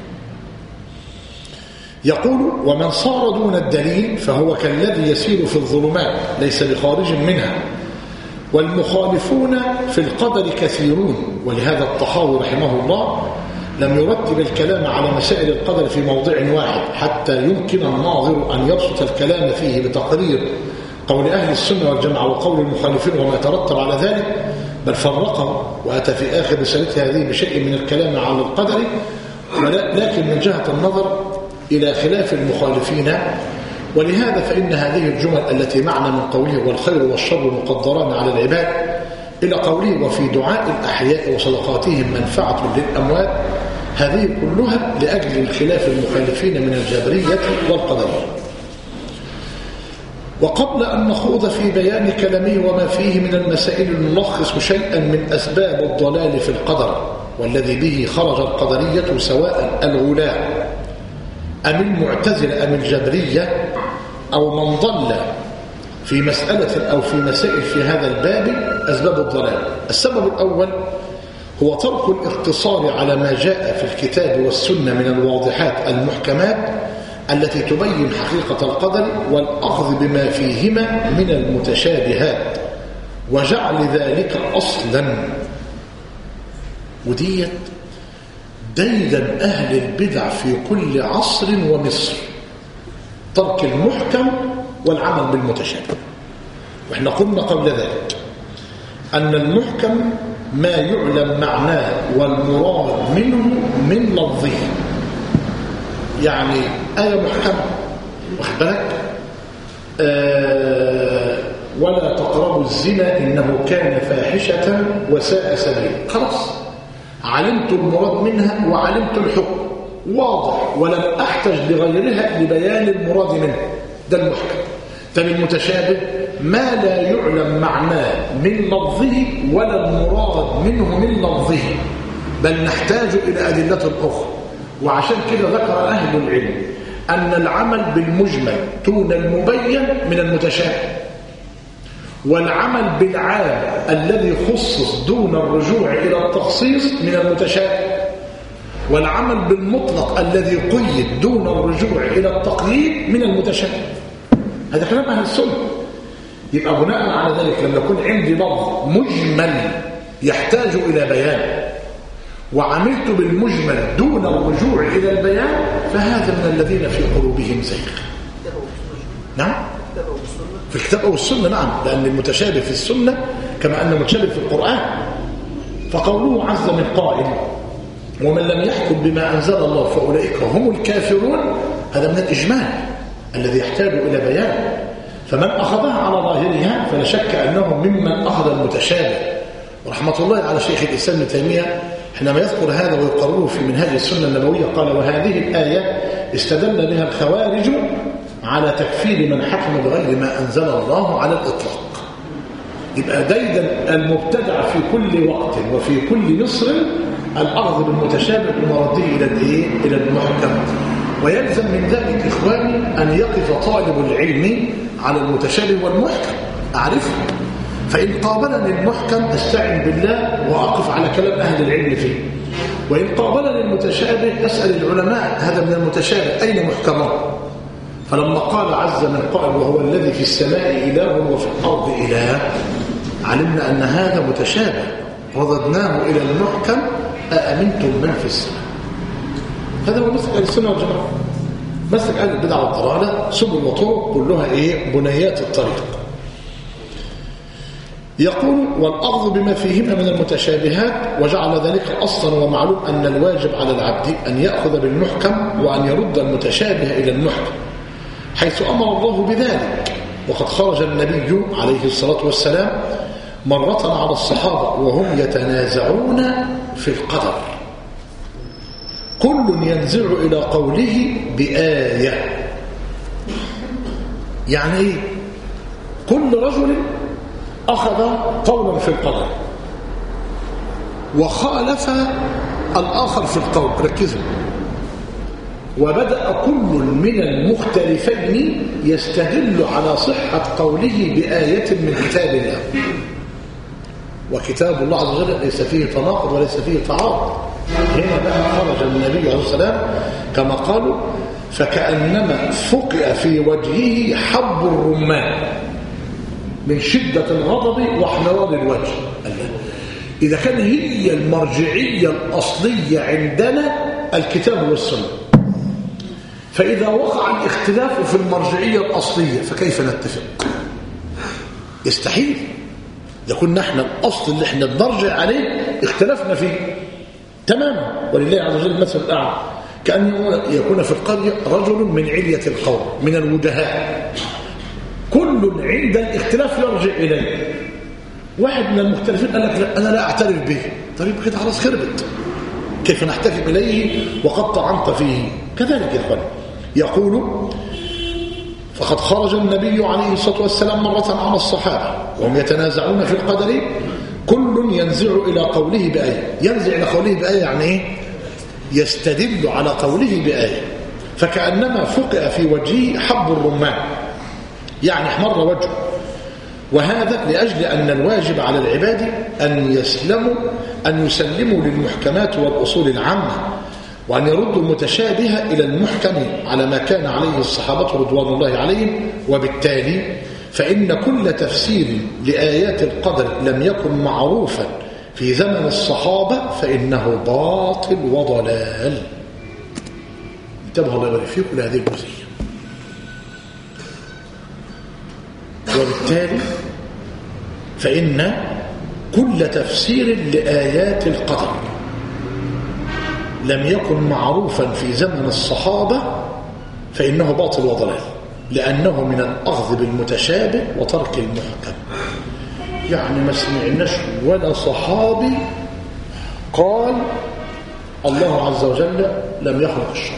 يقول: ومن صار دون الدليل فهو كالذي يسير في الظلمات ليس بخارج منها. والمخالفون في القدر كثيرون، ولهذا الطحاوي رحمه الله لم يرتب الكلام على مسائل القدر في موضع واحد حتى يمكن الناظر أن يبسط الكلام فيه بتقرير قول أهل السنة والجماعة وقول المخالفين وما يترتب على ذلك، بل فرقه وأتى في آخر رسالته هذه بشيء من الكلام على القدر، لكن من جهة النظر إلى خلاف المخالفين. ولهذا فإن هذه الجمل التي معنى من قوله والخير والشر مقدران على العباد إلى قوله وفي دعاء الأحياء وصدقاتهم منفعة للأموات، هذه كلها لأجل الخلاف المخالفين من الجبرية والقدرية. وقبل أن نخوض في بيان كلامه وما فيه من المسائل نلخص شيئا من أسباب الضلال في القدر والذي به خرج القدرية سواء الغلاة أم المعتزلة أم الجبرية أو من ضل في مسألة أو في مسائل في هذا الباب. أسباب الضلال: السبب الأول هو ترك الاقتصار على ما جاء في الكتاب والسنة من الواضحات المحكمات التي تبين حقيقة القدر والأخذ بما فيهما من المتشابهات وجعل ذلك أصلا. وديت ديدا أهل البدع في كل عصر ومصر، ترك المحكم والعمل بالمتشابه. وإحنا قلنا قبل ذلك أن المحكم ما يعلم معناه والمراد منه من لفظه، يعني آية محكمة واخد بالك آه ولا تقربوا الزنا إنه كان فاحشة وساء سبيلا. خلاص علمت المراد منها وعلمت الحكم واضح ولم أحتج لغيرها لبيان المراد منه، ده المحكم. فالمتشابه ما لا يعلم معناه من لفظه ولا المراد منه من لفظه، بل نحتاج إلى أدلة أخرى. وعشان كده ذكر أهل العلم أن العمل بالمجمل دون المبين من المتشابه، والعمل بالعام الذي خصص دون الرجوع إلى التخصيص من المتشابه، والعمل بالمطلق الذي قيد دون الرجوع إلى التقييد من المتشابه. هذا كلام أهل السنة. يبقى بناء على ذلك لما يكون عندي لفظ مجمل يحتاج إلى بيان وعملت بالمجمل دون الرجوع إلى البيان فهذا من الذين في قلوبهم زيغ. نعم في الكتاب أو السنة، نعم، لأن المتشابه في السنة كما أن المتشابه في القرآن. فقوله عز من قائل ومن لم يحكم بما أنزل الله فأولئك هم الكافرون، هذا من الإجمال الذي يحتاج إلى بيان. فمن أخذها على ظاهرها فلا شك أنه ممن أخذ المتشابه. ورحمة الله على شيخ الإسلام ابن تيمية حينما يذكر هذا ويقرره في منهاج السنة النبوية قال وهذه الآية استدل بها الخوارج على تكفير من حكم بغير ما أنزل الله على الإطلاق. يبقى ديدا المبتدع في كل وقت وفي كل مصر الأخذ بالمتشابه بمرده إلى الإيه؟ إلى المحكم. ويلزم من ذلك إخواني أن يقف طالب العلم على المتشابه والمحكم أعرفه، فإن قابلني المحكم أستعن بالله وأقف على كلام أهل العلم فيه، وإن قابلني المتشابه أسأل العلماء هذا من المتشابه أين محكمه؟ فلما قال عز من قائل وهو الذي في السماء إله وفي الأرض إله، علمنا أن هذا متشابه رددناه إلى المحكم أأمنتم من في السماء. هذا هو مسلك أهل السنة والجماعة، مسلك أهل البدع والضلالة، سبل وطرق كلها إيه؟ بنيات الطريق. يقول والأخذ بما فيهما من المتشابهات وجعل ذلك أصلا، ومعلوم أن الواجب على العبد أن يأخذ بالمحكم وأن يرد المتشابه إلى المحكم حيث أمر الله بذلك. وقد خرج النبي عليه الصلاة والسلام مرة على الصحابة وهم يتنازعون في القدر، كل ينزع إلى قوله بآية. يعني إيه؟ كل رجل أخذ قولا في القدر وخالف الآخر في القول، ركزوا، وبدأ كل من المختلفين يستدل على صحة قوله بآية من كتاب الله. وكتاب الله عز وجل ليس فيه تناقض وليس فيه تعارض. هنا بقى خرج النبي عليه السلام كما قالوا فكأنما فقئ في وجهه حب الرمان من شدة الغضب واحمرار الوجه. إذا كان هي المرجعية الأصلية عندنا الكتاب والسنة، فإذا وقع الاختلاف في المرجعية الأصلية فكيف نتفق؟ يستحيل. إذا كنا احنا الأصل اللي احنا بنرجع عليه اختلفنا فيه تماما، ولله عز وجل المثل الأعلى، كأن يكون في القرية رجل من علية القوم من الوجهاء، كل عند الاختلاف يرجع إليه. واحد من المختلفين قال لك لا أنا لا أعترف به، طيب كده خلاص خربت، كيف نحتكم إليه وقد طعنت فيه؟ كذلك يا إخواني يقول: فقد خرج النبي عليه الصلاة والسلام مرة على الصحابة وهم يتنازعون في القدر، كل ينزع إلى قوله بآية. ينزع إلى قوله بآية يعني إيه؟ يستدل على قوله بآية، فكأنما فقع في وجهه حب الرمان، يعني احمر وجهه. وهذا لأجل أن الواجب على العباد أن يسلموا أن يسلموا للمحكمات والأصول العامة، وأن يردوا المتشابه إلى المحكم على ما كان عليه الصحابة رضوان الله عليهم. وبالتالي فإن كل تفسير لآيات القدر لم يكن معروفا في زمن الصحابة فإنه باطل وضلال. انتبهوا الله يبارك فيكم لهذه الجزئية. وبالتالي فإن كل تفسير لآيات القدر لم يكن معروفا في زمن الصحابة فإنه باطل وضلال، لأنه من الأخذ بالمتشابه وترك المحكم. يعني ما سمعناش ولا صحابي قال الله عز وجل لم يخلق الشر،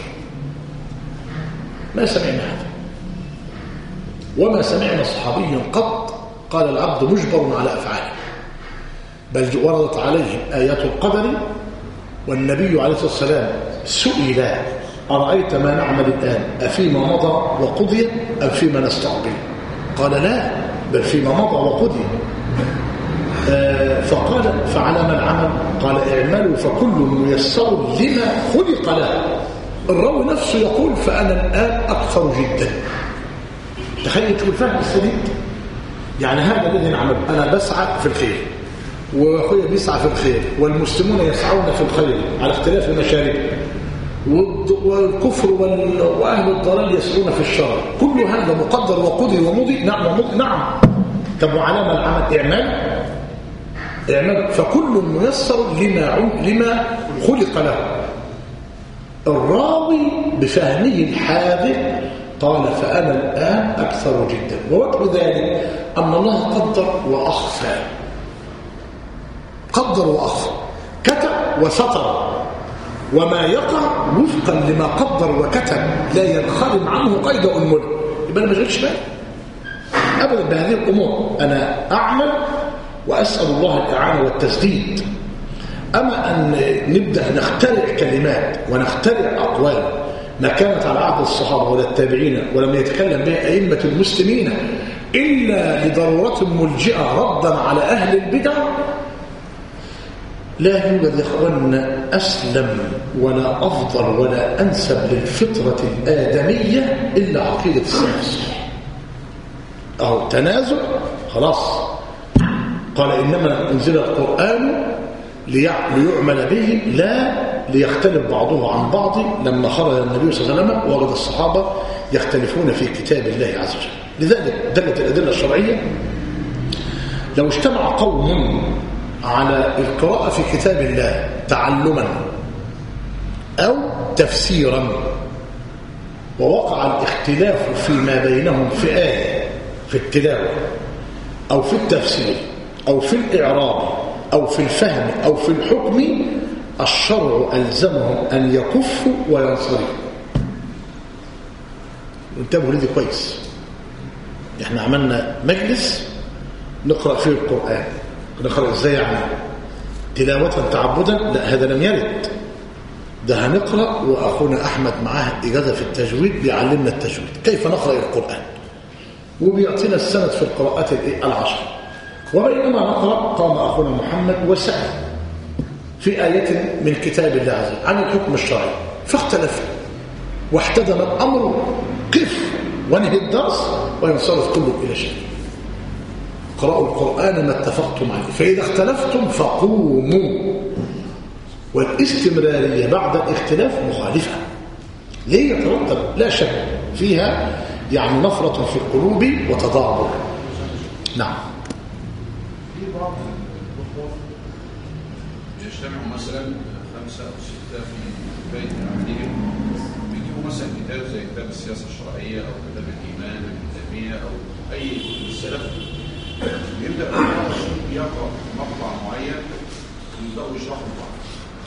ما سمعنا هذا. وما سمعنا صحابيا قط قال العبد مجبر على أفعاله، بل وردت عليه آيات القدر، والنبي عليه الصلاة والسلام سئل: أرأيت ما نعمل الآن أفيما مضى وقضي أم فيما نستقبل؟ قال: لا، بل فيما مضى وقضي. آه فقال: فعلى ما العمل؟ قال: اعملوا فكل ميسر لما خلق له. الراوي نفسه يقول: فأنا الآن أكثر جدا. تخيل تقول فهم السديد، يعني هذا الذي نعمل، أنا بسعى في الخير واخويا بيسعى في الخير، والمسلمون يسعون في الخير على اختلاف المشارب، والكفر واهل الضلال يسعون في الشر، كل هذا مقدر وقضي ومضي. نعم ومضي. نعم. طب وعلامه العمل؟ اعمال اعمال فكل ميسر لما لما خلق له. الراوي بفهمه الحاذق قال: فأنا الآن أكثر جدا. ووجه ذلك أن الله قدر وأخفى، قدر وأخفى، كتب وستر، وما يقع وفقا لما قدر وكتب لا ينخرم عنه قيد أنمله. يبقى أنا ما شغلش بالي أبدا بهذه الأمور، أنا أعمل وأسأل الله الإعانة والتسديد. أما أن نبدأ نخترع كلمات ونخترع أقوال ما كانت على عهد الصحابة ولا التابعين ولم يتكلم بها أئمة المسلمين إلا لضرورة ملجئة ردا على أهل البدع، لا يوجد يا اخواننا أسلم ولا أفضل ولا أنسب للفطرة الآدمية إلا عقيدة السلف الصالح. أو تنازع خلاص. قال: إنما أنزل القرآن ليعمل به لا ليختلف بعضه عن بعض. لما خرج النبي صلى الله عليه وسلم وجد الصحابة يختلفون في كتاب الله عز وجل. لذلك دلت الأدلة الشرعية: لو اجتمع قوم على القراءة في كتاب الله تعلما أو تفسيرا، ووقع الاختلاف فيما بينهم في آية في التلاوة أو في التفسير أو في الإعراب أو في الفهم أو في الحكم، الشرع ألزمهم أن يكفوا وينصرفوا. انتبهوا لدي كويس. احنا عملنا مجلس نقرأ فيه القرآن، نقرأ ازاي يعني؟ تلاوة تعبدا؟ لا، هذا لم يرد. ده هنقرأ وأخونا أحمد معاه إجازة في التجويد بيعلمنا التجويد كيف نقرأ القرآن، وبيعطينا السند في القراءات العشر. وبينما نقرأ قام أخونا محمد وسأل في آية من كتاب الله عز وجل عن الحكم الشرعي، فاختلف واحتدم الأمر، كيف ونهي الدرس وينصرف كله إلى شيء. قرأوا القرآن ما اتفقتم عليه، فإذا اختلفتم فقوموا. والاستمرارية بعد الاختلاف مخالفة. ليه يترتب؟ لا شك فيها يعني نفرة في القلوب وتضارب. نعم. يجتمعوا مثلا خمسة أو ستة في بيت أحدهم، بيجيبوا مثلا كتاب زي كتاب السياسة الشرعية أو كتاب الإيمان ابن تيمية أو أي كتب السلف، بيبدأ يقرأ مقطع معين ويبدأوا يشرحوا بعض.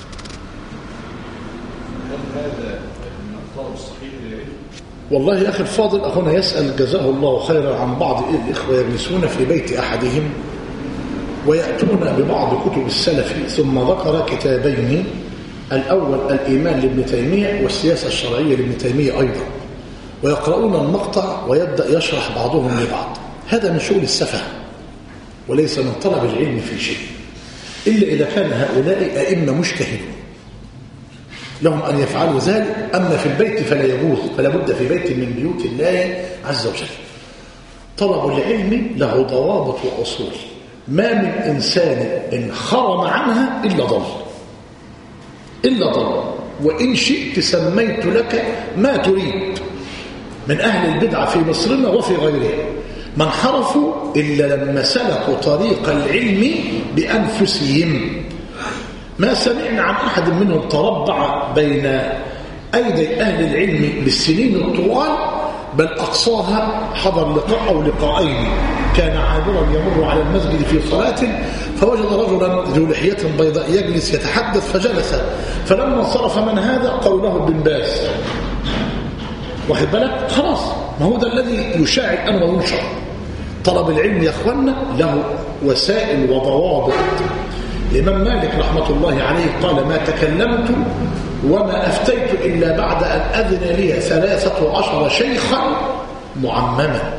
هل هذا من الطلب الصحيح للعلم؟ والله يا أخي الفاضل، أخونا يسأل جزاه الله خيرا عن بعض الإخوة يجلسون في بيت أحدهم ويأتون ببعض كتب السلف، ثم ذكر كتابين، الأول الإيمان لابن تيمية والسياسة الشرعية لابن تيمية أيضا، ويقرؤون المقطع ويبدأ يشرح بعضهم لبعض. هذا من شغل السفه وليس من طلب العلم في شيء، إلا إذا كان هؤلاء أئمة مجتهدون لهم أن يفعلوا ذلك. أما في البيت فلا يجوز، فلا بد في بيت من بيوت الله عز وجل. طلب العلم له ضوابط وأصول، ما من إنسان إن خرم عنها إلا ضل إلا ضل وإن شئت سميت لك ما تريد من أهل البدع في مصرنا وفي غيرها، ما انحرفوا إلا لما سلكوا طريق العلم بأنفسهم. ما سمعنا عن أحد منهم تربع بين أيدي أهل العلم بالسنين الطوال، بل أقصاها حضر لقاء أو لقاءين. كان عابرا يمر على المسجد في صلاة فوجد رجلا ذو لحية بيضاء يجلس يتحدث فجلس، فلما انصرف من هذا قالوا له بن باز. واخد بالك؟ خلاص، ما هو ده الذي يشاع الآن وينشر. طلب العلم يا أخوانا له وسائل وضوابط. الإمام مالك رحمة الله عليه قال: ما تكلمت وما أفتيت إلا بعد أن أذن لي ثلاثة عشر شيخا معمما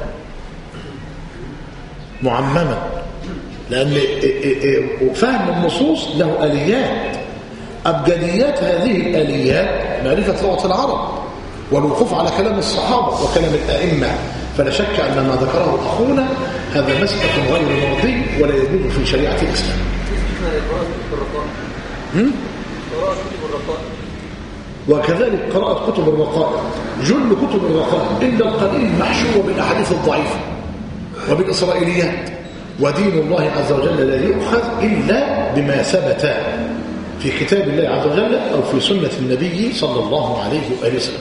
معمما لأن فهم النصوص له آليات. أبجديات هذه الآليات معرفة لغة العرب والوقوف على كلام الصحابة وكلام الأئمة. فلا شك أن ما ذكره أخونا هذا مسلك غير مرضي ولا يجوز في شريعة الإسلام. وكذلك قراءة كتب الرقائق، جل كتب الرقائق إلا القليل محشوة بالأحاديث الضعيفة وبالإسرائيليات. ودين الله عز وجل لا يؤخذ إلا بما ثبت في كتاب الله عز وجل أو في سنة النبي صلى الله عليه وآله وسلم.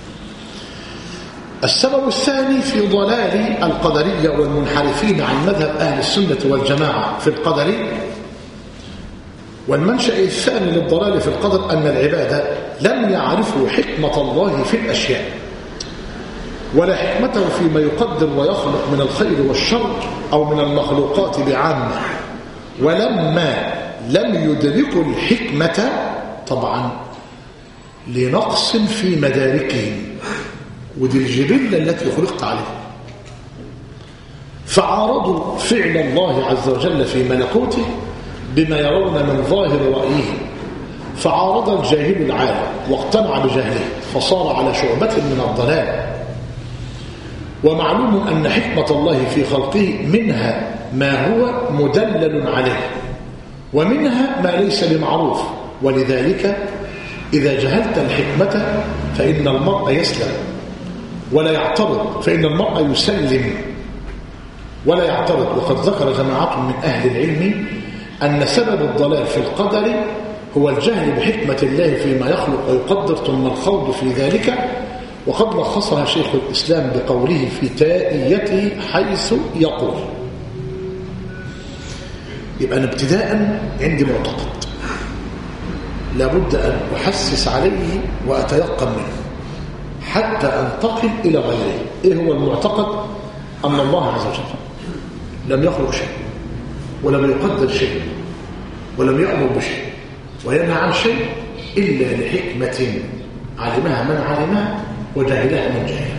السبب الثاني في ضلال القدرية والمنحرفين عن مذهب أهل السنة والجماعة في القدر، والمنشأ الثاني للضلال في القدر أن العباد لم يعرفوا حكمة الله في الأشياء ولا حكمته فيما يقدر ويخلق من الخير والشر أو من المخلوقات بعامة، ولما لم يدركوا الحكمة طبعا لنقص في مداركهم، ودي الجبلة التي خلقت عليها، فعارضوا فعل الله عز وجل في ملكوته بما يرون من ظاهر رأيه، فعارض الجاهل العالم واقتنع بجهله فصار على شعبة من الضلال. ومعلوم أن حكمة الله في خلقه منها ما هو مدلل عليه ومنها ما ليس بمعروف، ولذلك إذا جهلت الحكمة فإن المرء يسلم ولا يعترض، فإن المرء يسلم ولا يعترض. وقد ذكر جماعة من أهل العلم أن سبب الضلال في القدر هو الجهل بحكمة الله فيما يخلق ويقدر ثم الخوض في ذلك، وقد لخصها شيخ الإسلام بقوله في تائيته حيث يقول. يبقى أنا ابتداء عندي معتقد لابد أن أحسس عليه وأتيقن منه حتى أنتقل إلى غيره. إيه هو المعتقد؟ أن الله عز وجل لم يخلق شيء ولم يقدر شيء ولم يأمر بشيء وينهى عن شيء إلا لحكمة علمها من علمها وجاهلها من جاهلها.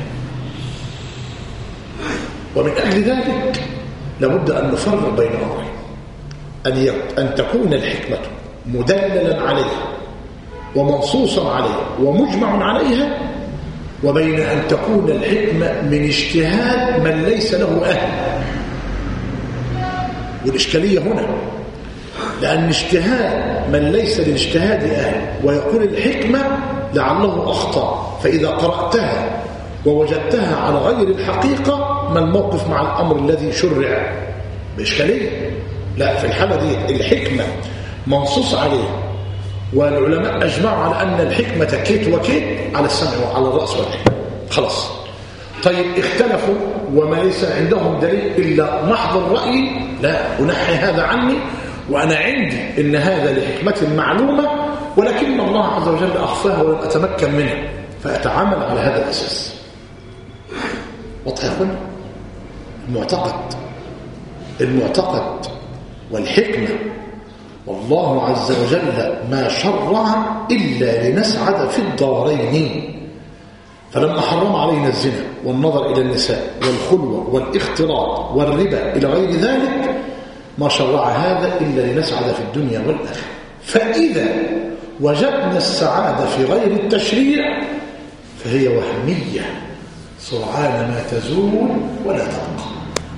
ومن أجل ذلك لابد أن نفرق بين أمرين: أن أن تكون الحكمة مدللا عليها ومنصوصا عليها ومجمع عليها، وبين أن تكون الحكمة من اجتهاد من ليس له أهل. والإشكالية هنا، لأن اجتهاد من ليس للاجتهاد أهل ويقول الحكمة لعله أخطأ، فإذا قرأتها ووجدتها على غير الحقيقة ما الموقف مع الأمر الذي شرع؟ بإشكالية. لا، في الحالة دي الحكمة منصوص عليه، والعلماء أجمعوا على أن الحكمة كيت وكيت على السمع وعلى الرأس والعين. خلاص. طيب اختلفوا وما ليس عندهم دليل إلا محض الرأي، لا أنحي هذا عني، وأنا عندي إن هذا لحكمة معلومة، ولكن الله عز وجل أخفاها ولم أتمكن منها، فأتعامل على هذا الأساس. واضح يا أخوان؟ المعتقد المعتقد والحكمة، والله عز وجل ما شرع إلا لنسعد في الدارين. فلما حرم علينا الزنا والنظر إلى النساء والخلوة والاختلاط والربا إلى غير ذلك، ما شرع هذا إلا لنسعد في الدنيا والآخرة. فإذا وجدنا السعادة في غير التشريع فهي وهمية سرعان ما تزول ولا تبقى.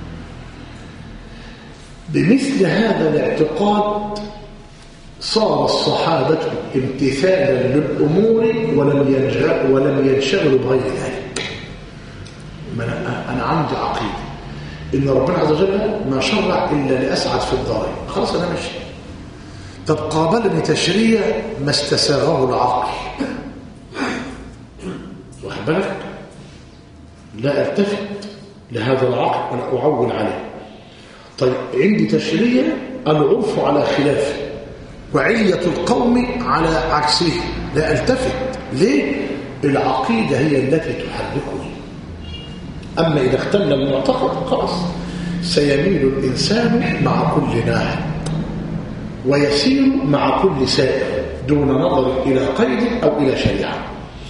بمثل هذا الاعتقاد صار الصحابة امتثالا للأمور ولم ينشغلوا ولم ينشغلوا بغير ذلك. أنا عندي عقيدة إن ربنا عز وجل ما شرع إلا لأسعد في الدارين، خلاص أنا ماشي. طب قابلني تشريع ما استساغه العقل، واخد بالك؟ لا التفت لهذا العقل ولا أعول عليه. طيب عندي تشريع العرف على خلافه وعلية القوم على عكسه، لا التفت. ليه؟ العقيدة هي التي تحركني. أما إذا اختل المعتقد خلاص سيميل الإنسان مع كل ناحية ويسير مع كل سائر دون نظر إلى قيد أو إلى شريعة.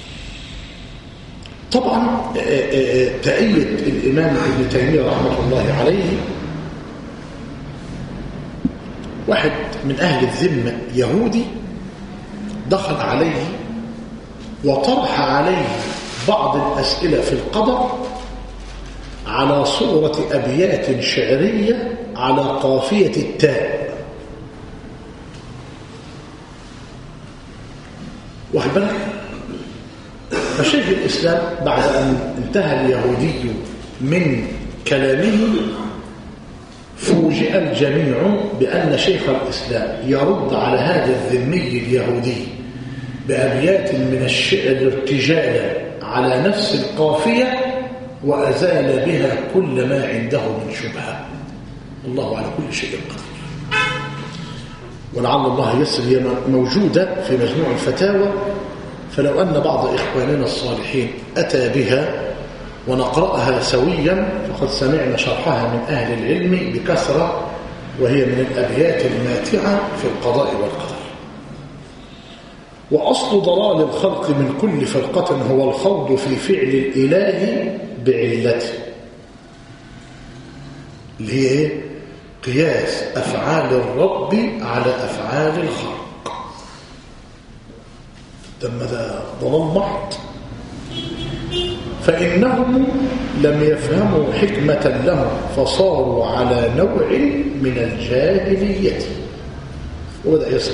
طبعا تأيد الإمام ابن تيمية رحمة الله عليه، واحد من أهل الذمة يهودي دخل عليه وطرح عليه بعض الأسئلة في القدر على صورة أبيات شعرية على قافية التاء، واخد بالك؟ فشيخ الإسلام بعد أن انتهى اليهودي من كلامه فوجئ الجميع بأن شيخ الإسلام يرد على هذا الذمي اليهودي بأبيات من الشعر ارتجالا على نفس القافية، وأزال بها كل ما عنده من شبهة. الله على كل شيء قدير. ولعل الله يسر، هي موجودة في مجموع الفتاوى، فلو أن بعض إخواننا الصالحين أتى بها ونقرأها سويا فقد سمعنا شرحها من أهل العلم بكثرة، وهي من الأبيات الماتعة في القضاء والقدر. وأصل ضلال الخلق من كل فرقة هو الخوض في فعل الإله بعلته، اللي هي إيه؟ قياس أفعال الرب على أفعال الخلق. تم ده ضلال محض. فإنهم لم يفهموا حكمة لهم فصاروا على نوع من الجاهلية. وبدأ يسرد.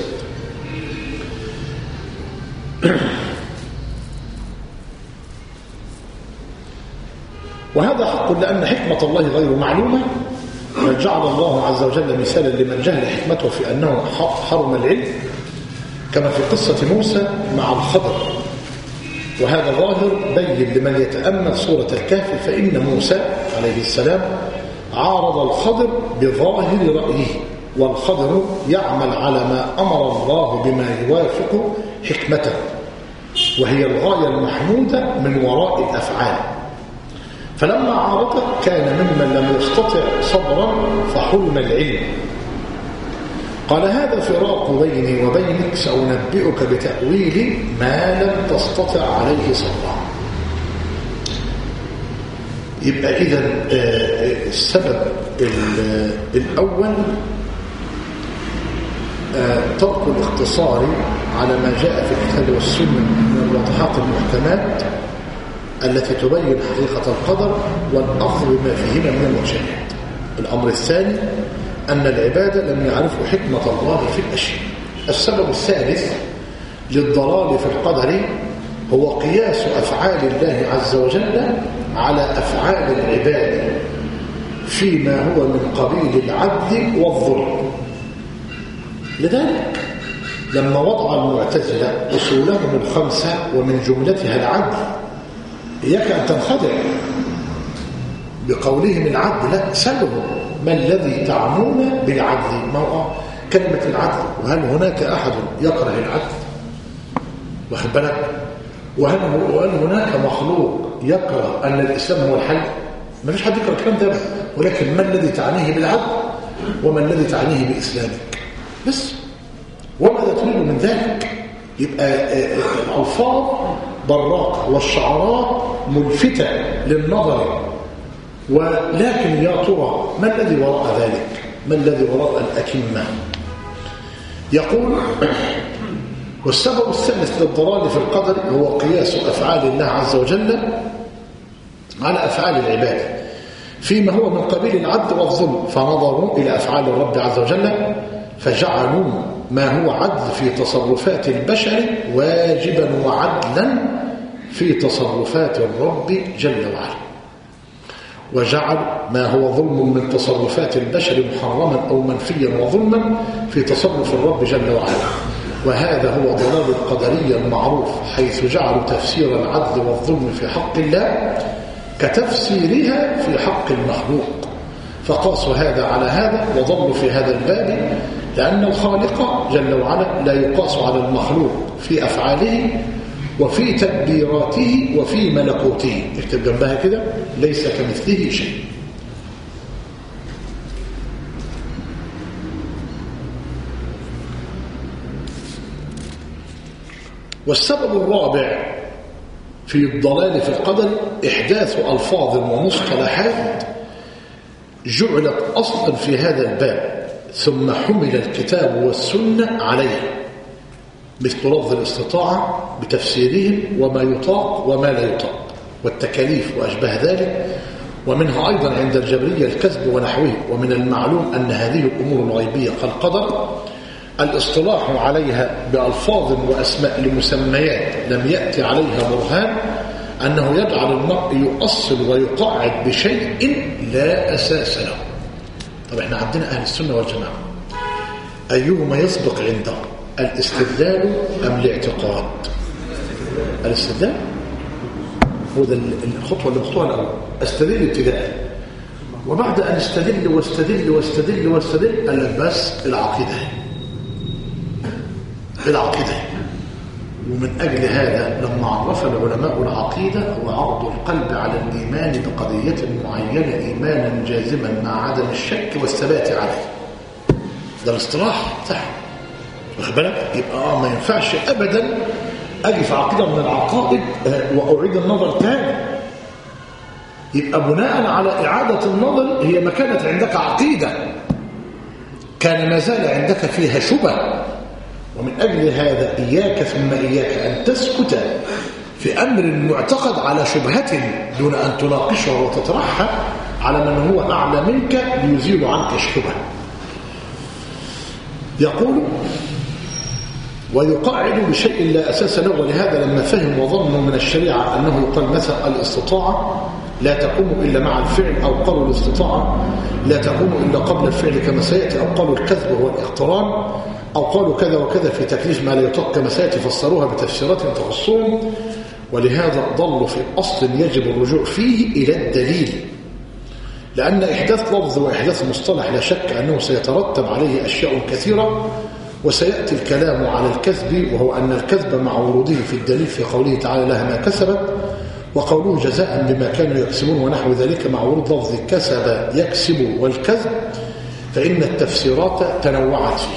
وهذا حق، لأن حكمة الله غير معلومة، بل جعل الله عز وجل مثالا لمن جهل حكمته في أنه حرم العلم، كما في قصة موسى مع الخضر. وهذا ظاهر بين لمن يتأمل سورة الكهف، فإن موسى عليه السلام عارض الخضر بظاهر رأيه، والخضر يعمل على ما أمر الله بما يوافق حكمته، وهي الغاية المحمودة من وراء الأفعال. فلما عارضه كان ممن لم يستطع صبرا فحرم العلم. قال هذا فراق بيني وبينك، سأنبئك بتأويل ما لم تستطع عليه صبرا. يبقى إذن السبب الأول ترك الاختصار على ما جاء في الكتاب والسنة من الواضحات المحكمات التي تبين حقيقة القدر، والأخذ بما فيهما من المشاهد. الأمر الثاني أن العباد لم يعرفوا حكمة الله في الأشياء. السبب الثالث للضلال في القدر هو قياس أفعال الله عز وجل على أفعال العباد فيما هو من قبيل العدل والظلم. لذلك لما وضع المعتزلة أصولهم الخمسة ومن جملتها العدل، إياك أن تنخدع بقولهم العدل، لا، سلهم ما الذي تعنون بالعدل؟ ما هو كلمة العدل، وهل هناك أحد يكره العدل؟ واخد بالك؟ وهل وهل هناك مخلوق يكره أن الإسلام هو الحل؟ ما فيش حد يكره الكلام ده، ولكن ما الذي تعنيه بالعدل وما الذي تعنيه بإسلامك بس، وماذا تريد من ذلك؟ يبقى الألفاظ براقة والشعارات ملفتة للنظر، ولكن يا ترى ما الذي وراء ذلك؟ ما الذي وراء الأكمة؟ يقول: والسبب الثالث للضلال في القدر هو قياس أفعال الله عز وجل على أفعال العباد فيما هو من قبيل العدل والظلم، فنظروا إلى أفعال الرب عز وجل فجعلوا ما هو عدل في تصرفات البشر واجبا وعدلا في تصرفات الرب جل وعلا، وجعل ما هو ظلم من تصرفات البشر محرما أو منفيا وظلما في تصرف الرب جل وعلا. وهذا هو ضلال القدرية المعروف، حيث جعلوا تفسير العدل والظلم في حق الله كتفسيرها في حق المخلوق، فقاسوا هذا على هذا وضلوا في هذا الباب، لأن الخالق جل وعلا لا يقاس على المخلوق في أفعاله وفي تدبيراته وفي ملكوته. اكتب جنبها كده: ليس كمثله شيء. والسبب الرابع في الضلال في القدر إحداث ألفاظ ومصطلحات جعلت أصلا في هذا الباب ثم حمل الكتاب والسنة عليه، مثل لفظ الاستطاعة بتفسيرهم وما يطاق وما لا يطاق والتكاليف وأشبه ذلك، ومنها أيضا عند الجبرية الكذب ونحوه. ومن المعلوم أن هذه الأمور الغيبية كالقدر الاصطلاح عليها بألفاظ وأسماء لمسميات لم يأتي عليها برهان أنه يجعل المرء يؤصل ويقعد بشيء لا أساس له. طب احنا عندنا أهل السنة والجماعة أيهما يسبق عنده، الاستدلال أم الاعتقاد؟ الاستدلال هو ده الخطوة اللي بخطوها الأول، استدل ابتداء، وبعد أن استدل واستدل واستدل واستدل قال لك بس العقيدة العقيدة. ومن أجل هذا لما عرف العلماء العقيدة هو عرض القلب على الإيمان بقضية معينة إيمانا جازما مع عدم الشك والثبات عليه، ده الاصطلاح بتاعه، واخد بالك؟ يبقى اه ما ينفعش أبدا أجي في عقيدة من العقائد وأعيد النظر تاني. يبقى بناء على إعادة النظر هي ما كانت عندك عقيدة كان ما زال عندك فيها شبه، ومن أجل هذا إياك ثم إياك أن تسكت في أمر معتقد على شبهة دون أن تناقشها وتطرحها على من هو أعلى منك ليزيل عنك الشبهة. يقول: ويقاعد بشيء لا أساس له. ولهذا لما فهم وظنوا من الشريعة أنه يقال مثلا الاستطاعة لا تقوم إلا مع الفعل، أو قالوا الاستطاعة لا تقوم إلا قبل الفعل كما سيأتي، أو قالوا الكذب هو الاقتران، أو قالوا كذا وكذا في تكليف ما لا يطاق كما سيأتي، فسروها بتفسيرات تخصهم. ولهذا ضلوا في أصل يجب الرجوع فيه إلى الدليل، لأن إحداث لفظ وإحداث مصطلح لا شك أنه سيترتب عليه أشياء كثيرة، وسيأتي الكلام على الكذب، وهو أن الكذب مع وروده في الدليل في قوله تعالى لها ما كسبت، وقوله جزاء بما كانوا يكسبون ونحو ذلك، مع ورود لفظ كسب يكسب والكذب، فإن التفسيرات تنوعت فيه.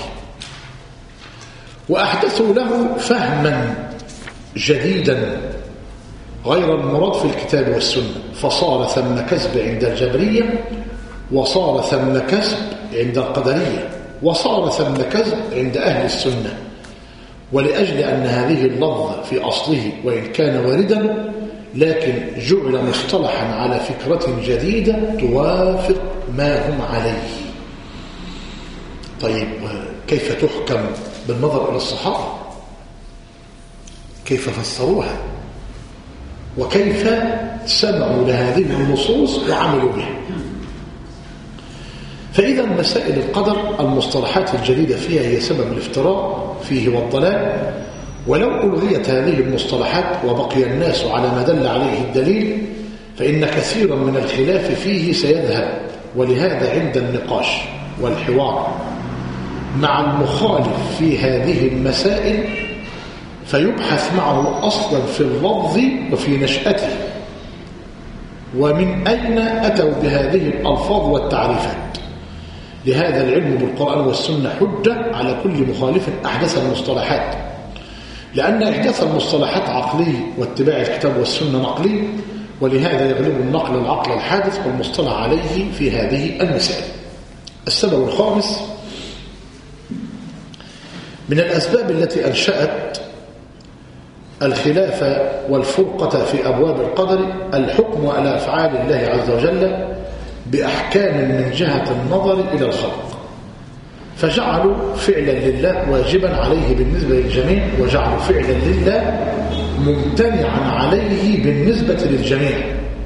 وأحدثوا له فهما جديدا غير المراد في الكتاب والسنة، فصار ثم كسب عند الجبرية، وصار ثم كسب عند القدرية، وصار ثم كسب عند أهل السنة. ولأجل أن هذه اللفظة في أصله وإن كان واردا لكن جعل مصطلحا على فكرة جديدة توافق ما هم عليه. طيب كيف تحكم؟ بالنظر إلى الصحابة كيف فسروها وكيف سمعوا لهذه النصوص وعملوا بها. فإذا مسائل القدر المصطلحات الجديدة فيها هي سبب الافتراء فيه والضلال، ولو ألغيت هذه المصطلحات وبقي الناس على ما دل عليه الدليل فإن كثيرا من الخلاف فيه سيذهب. ولهذا عند النقاش والحوار مع المخالف في هذه المسائل فيبحث معه أصلا في اللفظ وفي نشأته ومن أين أتوا بهذه الألفاظ والتعريفات. لهذا العلم بالقرآن والسنة حجة على كل مخالف أحدث المصطلحات، لأن إحداث المصطلحات عقلي واتباع الكتاب والسنة نقلي، ولهذا يغلب النقل العقل الحادث والمصطلح عليه في هذه المسائل. السبب الخامس من الأسباب التي أنشأت الخلاف والفرقة في أبواب القدر الحكم على أفعال الله عز وجل بأحكام من جهة النظر إلى الخلق، فجعلوا فعلا لله واجبا عليه بالنسبة للجميع، وجعلوا فعلا لله ممتنعا عليه بالنسبة للجميع.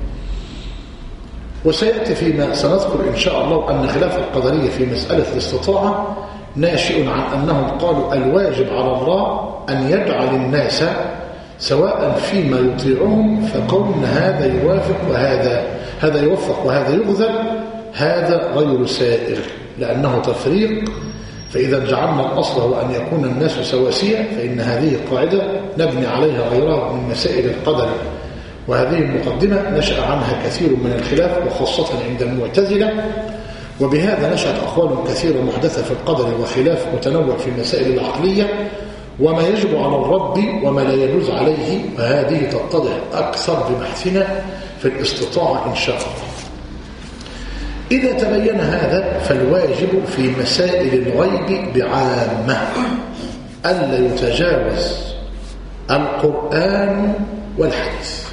وسيأتي فيما سنذكر إن شاء الله أن خلاف القدرية في مسألة الاستطاعة ناشئ عن أنهم قالوا الواجب على الله أن يجعل الناس سواء فيما يطيعهم، فقولنا هذا يوافق وهذا هذا يوفق وهذا يغذل، هذا غير سائر لأنه تفريق. فإذا جعلنا الأصل هو أن يكون الناس سواسية فإن هذه قاعدة نبني عليها غيرها من مسائل القدر. وهذه المقدمة نشأ عنها كثير من الخلاف وخاصة عند المعتزلة، وبهذا نشأت أقوال كثيرة محدثة في القدر وخلاف متنوع في المسائل العقلية وما يجب على الرب وما لا يجوز عليه، وهذه تتضح أكثر ببحثنا في الاستطاعة إن شاء الله. إذا تبين هذا فالواجب في مسائل الغيب بعامة ألا يتجاوز القرآن والحديث،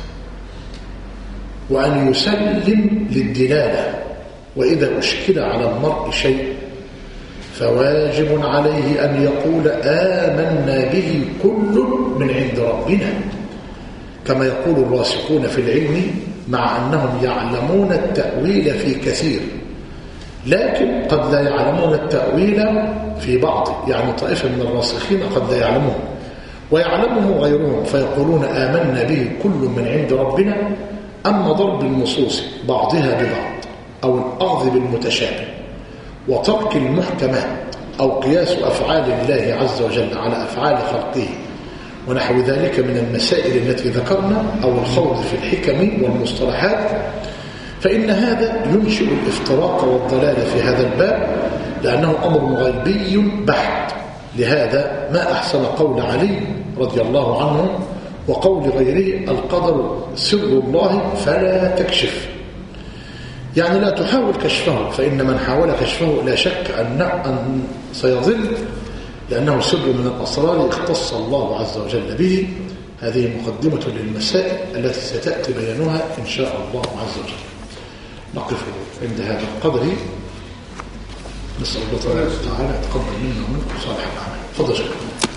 وأن يسلم للدلالة، وإذا أشكل على المرء شيء فواجب عليه أن يقول آمنا به كل من عند ربنا، كما يقول الراسخون في العلم مع أنهم يعلمون التأويل في كثير، لكن قد لا يعلمون التأويل في بعض، يعني طائفة من الراسخين قد لا يعلمون ويعلمه غيرهم فيقولون آمنا به كل من عند ربنا. أما ضرب النصوص بعضها ببعض أو الأخذ بالمتشابه وترك المحكمات أو قياس أفعال الله عز وجل على أفعال خلقه ونحو ذلك من المسائل التي ذكرنا أو الخوض في الحكم والمصطلحات، فإن هذا ينشئ الافتراق والضلال في هذا الباب، لأنه أمر غيبي بحت. لهذا ما أحسن قول علي رضي الله عنه وقول غيره القدر سر الله فلا تكشف، يعني لا تحاول كشفه، فإن من حاول كشفه لا شك أن, أن سيضل، لأنه سر من الأسرار اختص الله عز وجل به. هذه مقدمة للمسائل التي ستأتي بيانها إن شاء الله عز وجل. نقف عند هذا القدر، نسأل الله تعالى يتقبل منا ومنكم صالح الأعمال. تفضل شكرا.